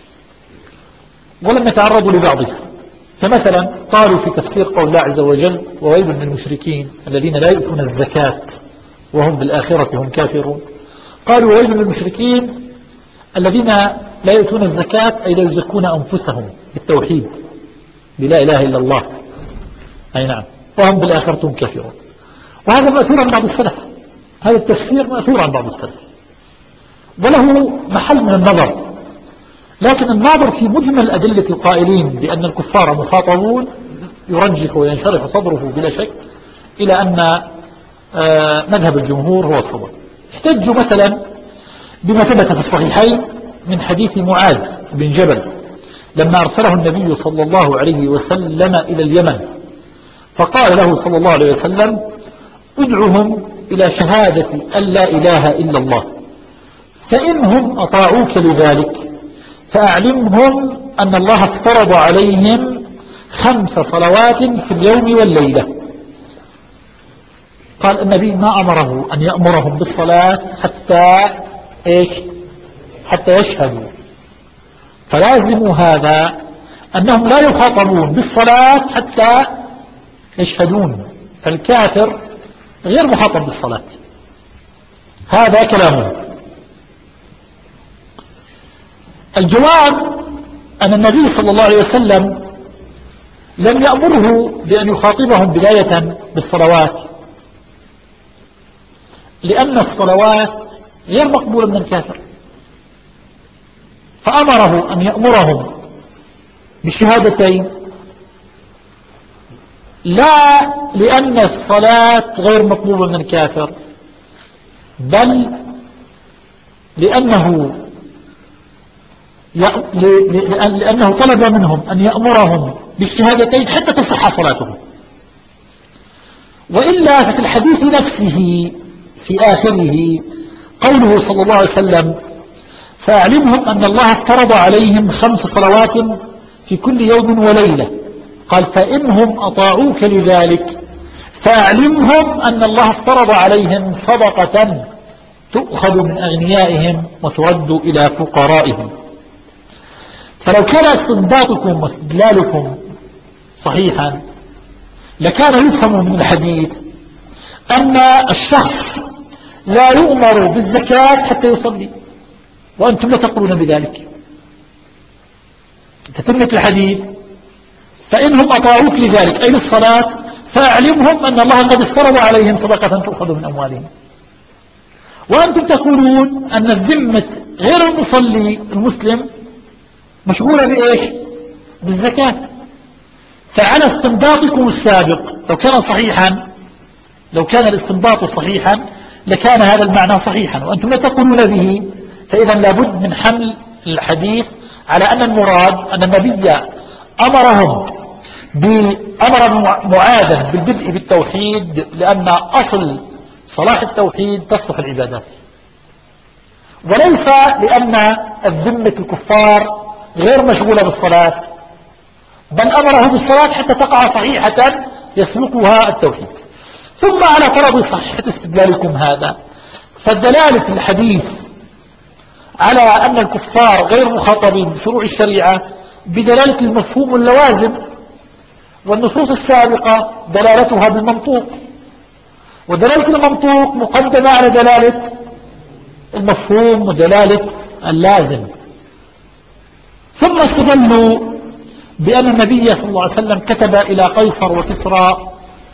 ولم يتعرضوا لبعضها. فمثلا قالوا في تفسير قول الله عز وجل: وويل للمشركين الذين لا يؤتون الزكاة وهم بالآخرة هم كافرون. قالوا: وويل للمشركين الذين لا يؤتون الزكاة أي لا يزكون أنفسهم بالتوحيد بلا إله إلا الله، أي نعم، وهم بالآخرة هم كافرون. وهذا مأثور عن بعض السلف، هذا التفسير مأثور عن بعض السلف وله محل من النظر، لكن الناظر في مجمل أدلة القائلين بأن الكفار مخاطبون يرجح وينشرح صدره بلا شك إلى أن مذهب الجمهور هو الصواب. احتجوا مثلا بما ثبت في الصحيحين من حديث معاذ بن جبل لما أرسله النبي صلى الله عليه وسلم إلى اليمن، فقال له صلى الله عليه وسلم: ادعهم إلى شهادة أن لا إله إلا الله، فإنهم أطاعوك لذلك فأعلمهم أن الله افترض عليهم 5 صلوات في اليوم والليلة. قال النبي ما أمره أن يأمرهم بالصلاة حتى يشهدوا، فلازم هذا أنهم لا يخاطبون بالصلاة حتى يشهدون، فالكافر غير مخاطب بالصلاة. هذا كلامه. الجواب أن النبي صلى الله عليه وسلم لم يأمره بأن يخاطبهم بداية بالصلوات، لأن الصلوات غير مقبولة من الكافر، فأمره أن يأمرهم بالشهادتين لا لأن الصلاة غير مطلوبة من الكافر، بل لأنه طلب منهم أن يأمرهم بالشهادتين حتى تصح صلاتهم. وإلا ففي الحديث نفسه في آخره قوله صلى الله عليه وسلم: فأعلمهم أن الله افترض عليهم 5 صلوات في كل يوم وليلة. قال: فإنهم أطاعوك لذلك فأعلمهم أن الله افترض عليهم صدقة تؤخذ من أغنيائهم وترد إلى فقرائهم. فلو كان استنباطكم واستدلالكم صحيحا لكان يفهم من الحديث أن الشخص لا يؤمر بالزكاة حتى يصلي، وأنتم لا تقولون بذلك. تتمة الحديث: فإنهم أطاعوك لذلك أي للصلاة فأعلمهم أن الله قد افترض عليهم صدقة تؤخذ من أموالهم. وأنتم تقولون أن الذمة غير المصلي المسلم مشغولة بإيش؟ بالزكاة. فعلى استنباطكم السابق لو كان الاستنباط صحيحا لكان هذا المعنى صحيحا، وأنتم لا تقولون به. فإذا لابد من حمل الحديث على أن المراد أن النبي أمر معاذا بالبدء بالتوحيد، لأن أصل صلاح التوحيد تصلح العبادات، وليس لأن الذمة الكفار غير مشغولة بالصلاة، بل أمره بالصلاة حتى تقع صحيحة يسبقها التوحيد. ثم على فرض صحيحة استدلالكم هذا، فالدلالة الحديث على أن الكفار غير مخاطبين بفروع الشريعة بدلالة المفهوم واللوازم، والنصوص السابقة دلالتها بالمنطوق، ودلالة المنطوق مقدمة على دلالة المفهوم ودلالة اللازم. ثم استدلوا بأن النبي صلى الله عليه وسلم كتب إلى قيصر وكسرى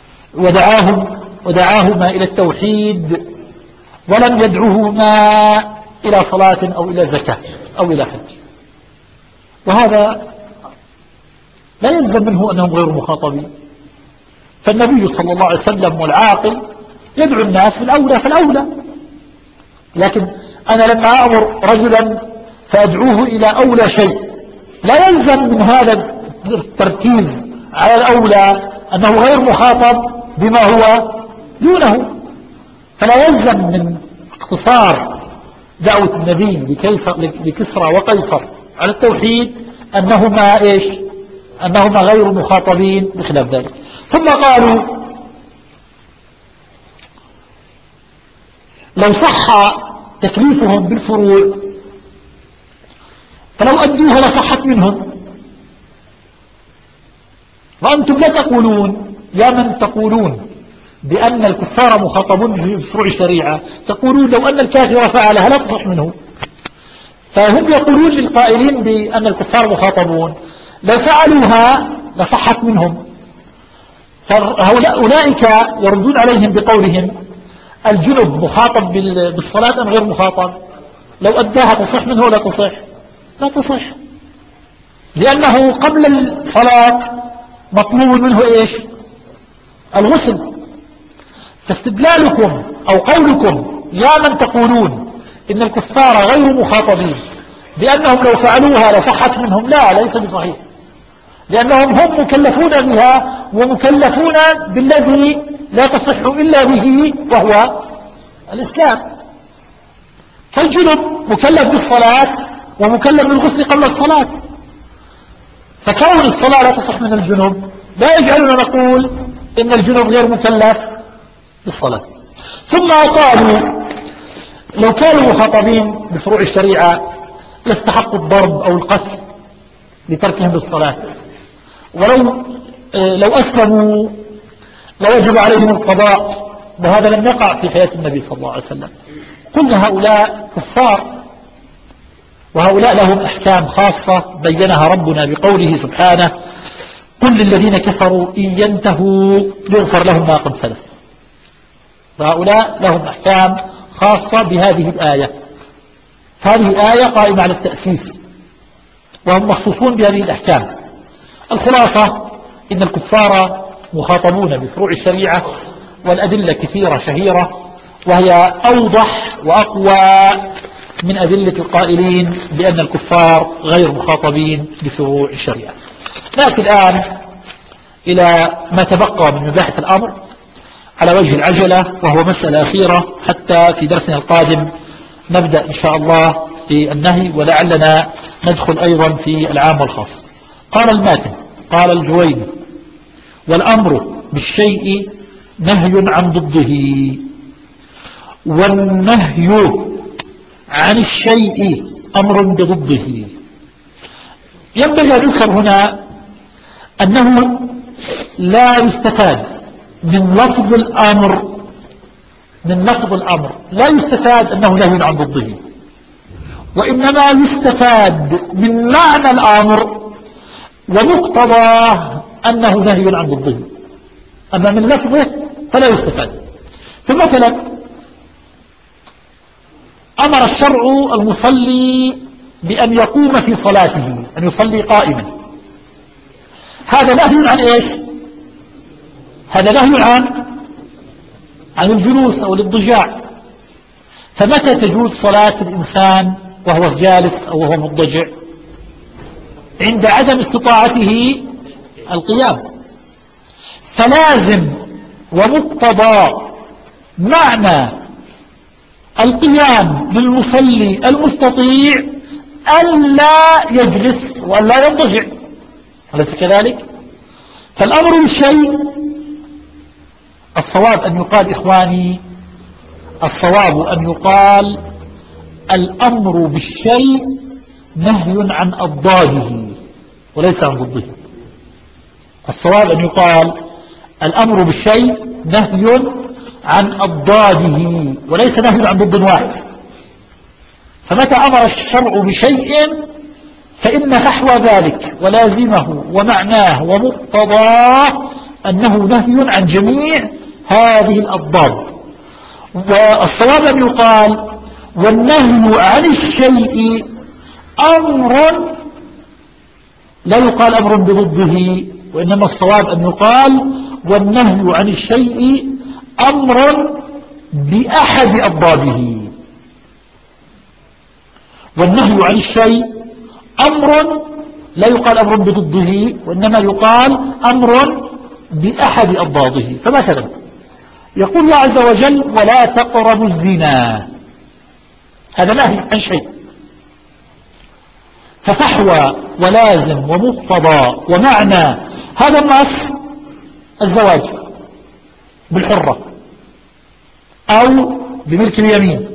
ودعاهما إلى التوحيد، ولم يدعوهما إلى صلاة أو إلى زكاة أو إلى حج. وهذا لا يلزم منه أنهم غير مخاطبين، فالنبي صلى الله عليه وسلم والعاقل يدعو الناس بالأولى فالأولى. لكن أنا لما أمر رجلا فأدعوه إلى أولى شيء، لا يلزم من هذا التركيز على الأولى أنه غير مخاطب بما هو دونه. فلا يلزم من اقتصار دعوة النبي لكسرى وقيصر على التوحيد أنهما غير مخاطبين بخلاف ذلك. ثم قالوا: لو صح تكليفهم بالفروع فلو أدوها لصحت منهم. وأنتم لا تقولون، يا من تقولون بأن الكفار مخاطبون بفروع الشريعة، تقولون لو أن الكافر فعلها لا تصح منه. فهم يقولون للقائلين بأن الكفار مخاطبون لو فعلوها لصحت منهم. فأولئك يردون عليهم بقولهم: الجنب مخاطب بالصلاة أم غير مخاطب؟ لو أداها تصح منه ولا تصح؟ لا تصح، لأنه قبل الصلاة مطلوب منه إيش؟ الغسل. فاستدلالكم أو قولكم يا من تقولون إن الكفار غير مخاطبين بأنهم لو فعلوها لصحت منهم، لا، ليس بصحيح، لأنهم هم مكلفون بها ومكلفون بالذي لا تصح إلا به وهو الإسلام. فالجنب مكلف بالصلاة ومكلف بالغسل قبل الصلاة، فكون الصلاة لا تصح من الجنب لا يجعلنا نقول إن الجنب غير مكلف بالصلاة. ثم قالوا: لو كانوا مخاطبين بفروع الشريعة لاستحقوا الضرب أو القتل لتركهم بالصلاة، لو أسلموا لوجب عليهم القضاء، وهذا لم يقع في حياة النبي صلى الله عليه وسلم. قلنا هؤلاء كفار، وهؤلاء لهم أحكام خاصة بينها ربنا بقوله سبحانه: قل للذين كفروا إن ينتهوا يغفر لهم ما قد سلف. فهؤلاء لهم أحكام خاصة بهذه الآية، فهذه الآية قائمة على التأسيس وهم مخصوصون بهذه الأحكام. الخلاصة: إن الكفار مخاطبون بفروع الشريعة، والأدلة كثيرة شهيرة، وهي أوضح وأقوى من أدلة القائلين بأن الكفار غير مخاطبين بفروع الشريعة. نأتي الآن إلى ما تبقى من مباحث الأمر على وجه العجلة، وهو مسألة أخيرة حتى في درسنا القادم نبدأ إن شاء الله في النهي، ولعلنا ندخل أيضا في العام والخاص. قال الماتن، قال الجويني: والأمر بالشيء نهي عن ضده، والنهي عن الشيء أمر بضده. ينبغي أن يذكر هنا أنه لا يستفاد من لفظ الأمر، لا يستفاد أنه نهي عن ضده، وإنما يستفاد من معنى الأمر ومقتضاه أنه نهي عن ضده، أما من لفظه فلا يستفاد. فمثلا أمر الشرع المصلي بأن يقوم في صلاته، أن يصلي قائما، هذا نهي عن إيش؟ هذا نهي عن الجلوس أو الاضطجاع. فمتى تجوز صلاة الإنسان وهو جالس أو وهو مضطجع؟ عند عدم استطاعته القيام. فلازم ومقتضى معنى القيام للمصلي المستطيع ألا يجلس وألا يضطجع، أليس كذلك؟ فالأمر بالشيء، الصواب أن يقال إخواني، الصواب أن يقال الأمر بالشيء نهي عن أضداده وليس عن ضده. الصواب أن يقال الأمر بالشيء نهي عن أضداده وليس نهي عن ضد واحد. فمتى أمر الشرع بشيء فإن نحو ذلك ولازمه ومعناه ومقتضاه أنه نهي عن جميع هذه الأضداد. والصواب أن يقال والنهي عن الشيء أمر، لا يقال أمر بضده، وإنما الصواب أن يقال والنهي عن الشيء أمر بأحد أضداده. والنهي عن الشيء أمر، لا يقال أمر بضده، وإنما يقال أمر بأحد أضداده. فمثلا يقول الله عز وجل ولا تقربوا الزنا، هذا نهي عن شيء، ففحوى ولازم ومقتضى ومعنى هذا النص الزواج بالحرة أو بملك اليمين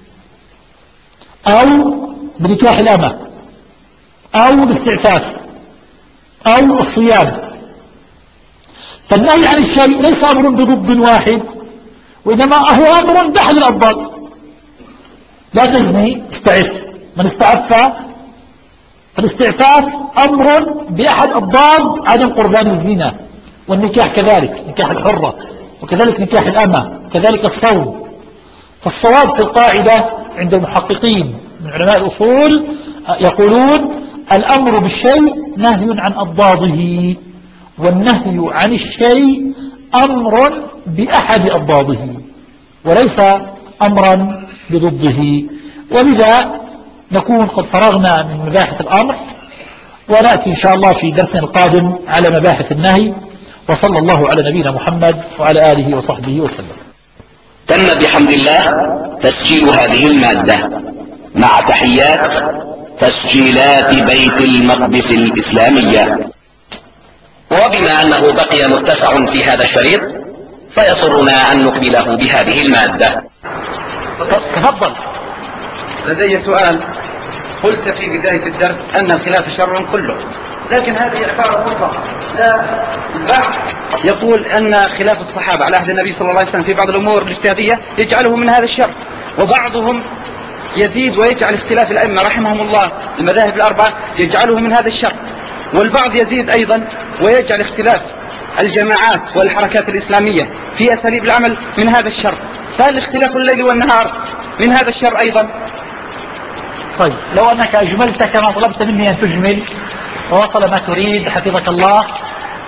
أو بنكاح الأمة أو الاستعفاف أو الصيام. فالنهي عن الشيء ليس أمر بضد واحد، وإنما هو أمر بأحد الأضداد. لا تزني، استعف، من استعف فالاستعفاف أمر بأحد أضداد عدم قربان الزنا، والنكاح كذلك، نكاح الحرة، وكذلك نكاح الأمة، كذلك الصوم. فالصواب في القاعدة عند المحققين من علماء الأصول يقولون الأمر بالشيء نهي عن أضداده، والنهي عن الشيء أمر بأحد أضداده وليس أمرا بضده. ولذا نكون قد فرغنا من مباحث الأمر، ونأتي إن شاء الله في درسنا القادم على مباحث النهي. وصلى الله على نبينا محمد وعلى آله وصحبه وسلم. تم بحمد الله تسجيل هذه المادة مع تحيات تسجيلات بيت المقدس الإسلامية. وبما أنه بقي متسع في هذا الشريط فيسرنا أن نقبله بهذه المادة. تفضل. لدي سؤال. قلت في بداية الدرس أن الخلاف شر كله، لكن هذه عبارة مطلقة. لا، البعض يقول أن خلاف الصحابة على عهد النبي صلى الله عليه وسلم في بعض الأمور الاجتهادية يجعله من هذا الشر، وبعضهم يزيد ويجعل اختلاف الأئمة رحمهم الله المذاهب الأربعة يجعله من هذا الشر، والبعض يزيد أيضا ويجعل اختلاف الجماعات والحركات الإسلامية في أساليب العمل من هذا الشر. فهل اختلاف الليل والنهار من هذا الشر أيضا؟ طيب، لو أنك أجملت كما طلبت مني أن تجمل ووصل ما تريد حفظك الله،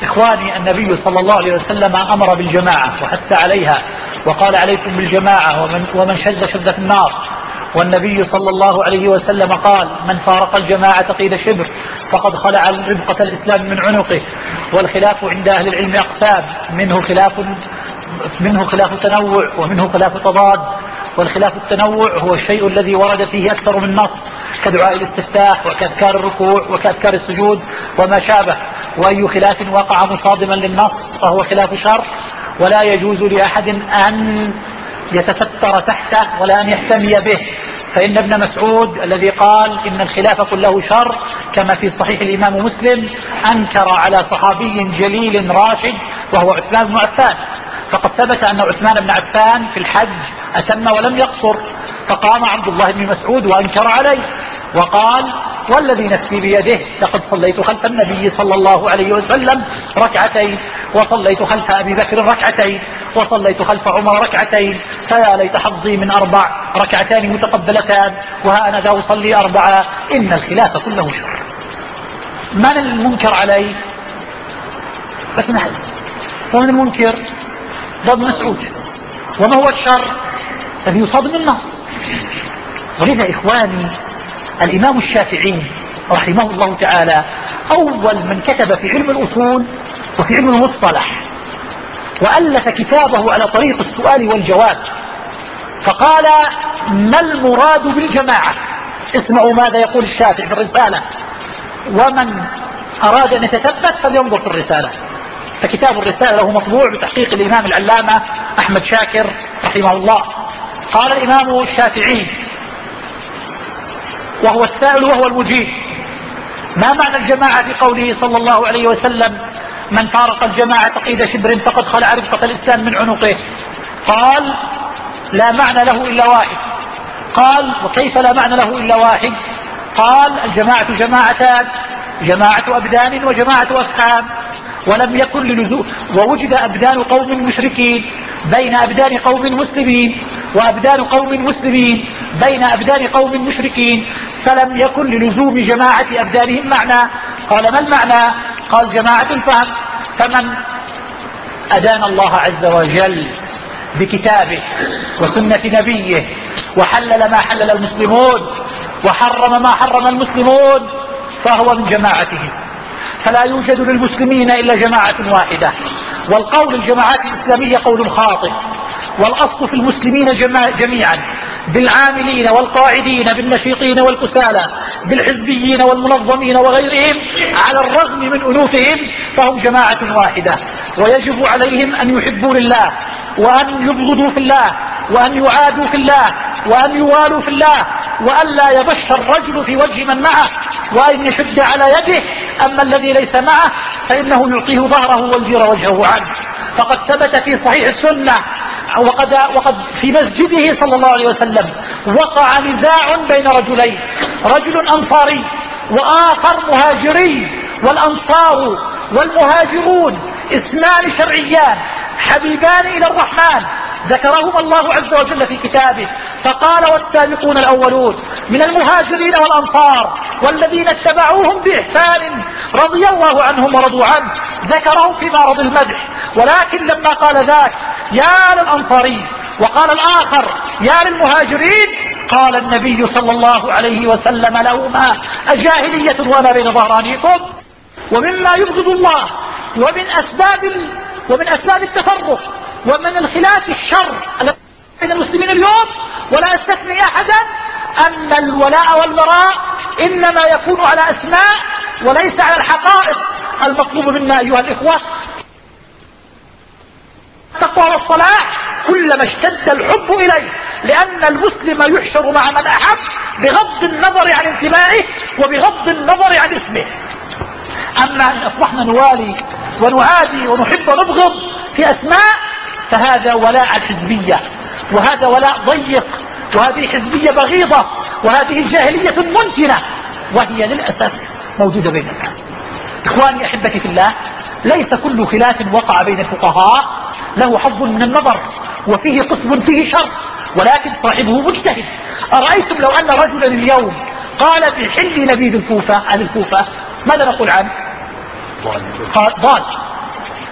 إخواني، النبي صلى الله عليه وسلم أمر بالجماعة وحث عليها وقال عليكم بالجماعة ومن شذ شذ في النار. والنبي صلى الله عليه وسلم قال من فارق الجماعة قيد شبر فقد خلع ربقة الإسلام من عنقه. والخلاف عند أهل العلم أقسام، منه خلاف تنوع ومنه خلاف تضاد. والخلاف التنوع هو الشيء الذي ورد فيه أكثر من نص كدعاء الاستفتاح وكأذكار الركوع وكأذكار السجود وما شابه. وأي خلاف وقع مصادما للنص فهو خلاف شر، ولا يجوز لأحد أن يتستر تحته ولا أن يحتمي به. فإن ابن مسعود الذي قال إن الخلاف كله شر كما في صحيح الإمام مسلم أنكر على صحابي جليل راشد وهو عثمان بن عفان. فقد ثبت أن عثمان بن عفان في الحج أتم ولم يقصر، فقام عبد الله بن مسعود وأنكر عليه وقال والذي نفسي بيده لقد صليت خلف النبي صلى الله عليه وسلم ركعتين، وصليت خلف أبي بكر ركعتين، وصليت خلف عمر ركعتين، فيا ليت حظي من 4 ركعتان متقبلتان، وها أنا ذا أصلي 4. إن الخلاف كله شر. من المنكر عليه؟ بس نحن ومن المنكر؟ ابن مسعود. وما هو الشر؟ الذي يصادم النص. ولذا إخواني الإمام الشافعي رحمه الله تعالى أول من كتب في علم الأصول وفي علم المصطلح، وألف كتابه على طريق السؤال والجواب، فقال ما المراد بالجماعة؟ اسمعوا ماذا يقول الشافعي في الرسالة، ومن أراد أن يتثبت فلينظر في الرسالة. فكتاب الرسالة له مطبوع بتحقيق الإمام العلامة أحمد شاكر رحمه الله. قال الإمام الشافعي وهو السائل وهو المجيب: ما معنى الجماعة في قوله صلى الله عليه وسلم من فارق الجماعة قيد شبر فقد خلع ربقة الإسلام من عنقه؟ قال لا معنى له إلا واحد. قال وكيف لا معنى له إلا واحد؟ قال الجماعة جماعتان، جماعة أبدان وجماعة أفهام، ولم يكن للزوم، ووجد أبدان قوم مشركين بين أبدان قوم مسلمين، وأبدان قوم مسلمين بين أبدان قوم مشركين، فلم يكن للزوم جماعة أبدانهم معنى. قال ما المعنى؟ قال جماعة الفهم. فمن أدان الله عز وجل بكتابه وسنة نبيه وحلل ما حلل المسلمون وحرم ما حرم المسلمون فهو من جماعتهم. فلا يوجد للمسلمين إلا جماعة واحدة. والقول الجماعات الإسلامية قول خاطئ، والأصل في المسلمين جميعا، بالعاملين والقاعدين، بالنشيطين والكسالى، بالحزبيين والمنظمين وغيرهم، على الرغم من أنوفهم فهم جماعة واحدة. ويجب عليهم أن يحبوا لله، وأن يبغضوا في الله، وأن يعادوا في الله، وأن يوالوا في الله، وأن لا يبش الرجل في وجه من معه، وأن يشد على يده. أما الذي ليس معه فإنه يعطيه ظهره ويدير وجهه عنه. فقد ثبت في صحيح السنة وقد في مسجده صلى الله عليه وسلم وقع نزاع بين رجلين، رجل أنصاري وآخر مهاجري. والأنصار والمهاجرون اسمان شرعيان حبيبان إلى الرحمن ذكرهما الله عز وجل في كتابه، فقال والسابقون الأولون من المهاجرين والأنصار والذين اتبعوهم بإحسان رضي الله عنهم ورضوا عنه، ذكرهم في معرض المدح. ولكن لما قال ذاك يا للأنصاري وقال الآخر يا للمهاجرين، قال النبي صلى الله عليه وسلم لهما أجاهلية وأنا بين ظهرانيكم؟ ومما يبغض الله ومن أسباب التفرق ومن الخلاف الشر بين المسلمين اليوم، ولا أستثني أحدا، أن الولاء والبراء إنما يكون على أسماء وليس على الحقائق. المطلوب منا أيها الإخوة التقوى والصلاح كلما اشتد الحب إليه، لأن المسلم يحشر مع من أحب بغض النظر عن انتمائه وبغض النظر عن اسمه. أما إن أصبحنا نوالي ونعادي ونحب ونبغض في أسماء فهذا ولاء الحزبية، وهذا ولاء ضيق، وهذه حزبية بغيضة، وهذه جاهلية منتنة، وهي للأسف موجودة بين الناس. إخواني أحبتي في الله، ليس كل خلاف وقع بين الفقهاء له حظ من النظر وفيه قسم فيه شر، ولكن صاحبه مجتهد. أرأيتم لو أن رجلا اليوم قال بحل نبيذ الكوفة عن الكوفة، ماذا نقول عنه؟ قال ضال.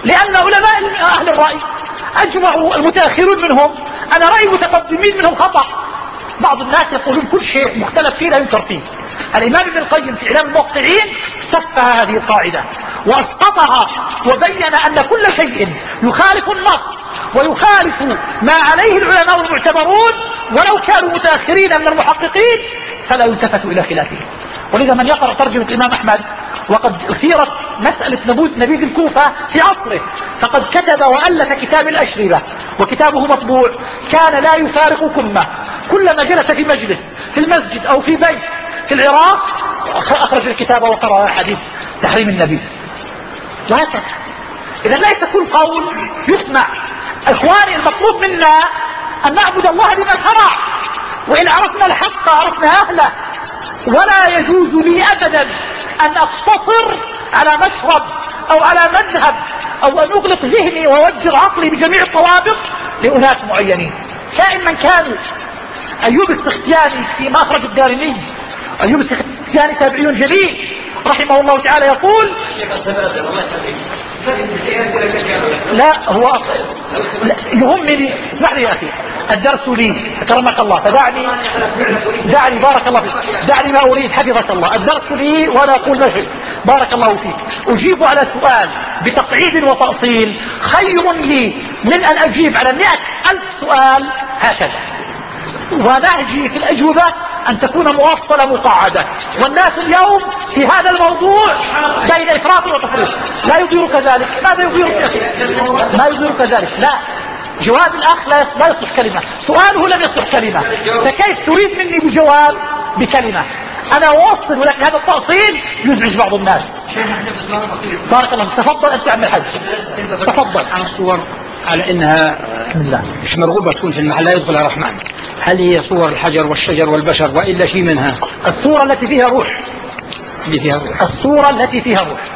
لأن علماء أهل الرأي أجمعوا، المتأخرون منهم، أنا رأي المتقدمين منهم خطأ. بعض الناس يقولون كل شيء مختلف فيه لا ينكر فيه. الإمام ابن القيم في إعلام الموقعين سفه هذه القاعدة وأسقطها وبين أن كل شيء يخالف النص ويخالف ما عليه العلماء المعتبرون ولو كانوا متأخرين من المحققين فلا يلتفت إلى خلافه. ولذا من يقرأ ترجمة الإمام أحمد وقد أثيرت مسألة نبيذ الكوفة في عصره، فقد كتب وألف كتاب الأشربة وكتابه مطبوع، كان لا يفارق كمة، كلما جلس في مجلس في المسجد أو في بيت في العراق أخرج الكتاب وقرأ حديث تحريم النبي. وهكذا. إذا ليس كل قول يسمع. إخواني، المطلوب منا أن نعبد الله بما شرع، وإن عرفنا الحق عرفنا أهله. ولا يجوز لي أبدا أن أقتصر على مشرب أو على مذهب أو أن أغلق ذهني وأوجه عقلي بجميع الطوابق لأناس معينين كائن من كانوا. أيوب السختياني في مخرج الدارمي، أيوب السختياني تابعي جليل رحمه الله تعالى يقول لا هو يهمني، اسمح لي يا أخي، الدرس لي أكرمك الله، دعني بارك الله فيك، دعني ما أريد حفظك الله، الدرس لي ولا أقول ما شئت بارك الله فيك. أجيب على سؤال بتقعيد وتأصيل خير لي من أن أجيب على 100,000 سؤال هكذا. ونهجي في الأجوبة أن تكون موصلة مقعدة، والناس اليوم في هذا الموضوع بين إفراط وتفريط. لا يضيرك ذلك. ماذا يضيرك يا أخي؟ ما يضيرك ذلك. لا، جواب الأخ لا يصلح كلمة، سؤاله لم يصلح كلمة، فكيف تريد مني بجواب بكلمة؟ أنا أوصل، ولكن هذا التأصيل يزعج بعض الناس. بارك الله. تفضل أنت عم الحج، تفضل. عن الصور على إنها بسم الله مش مرغوبة تكون في المحل لا يدخلها الرحمن، هل هي صور الحجر والشجر والبشر وإلا شيء منها؟ الصورة التي فيها روح، اللي فيها روح. الصورة التي فيها روح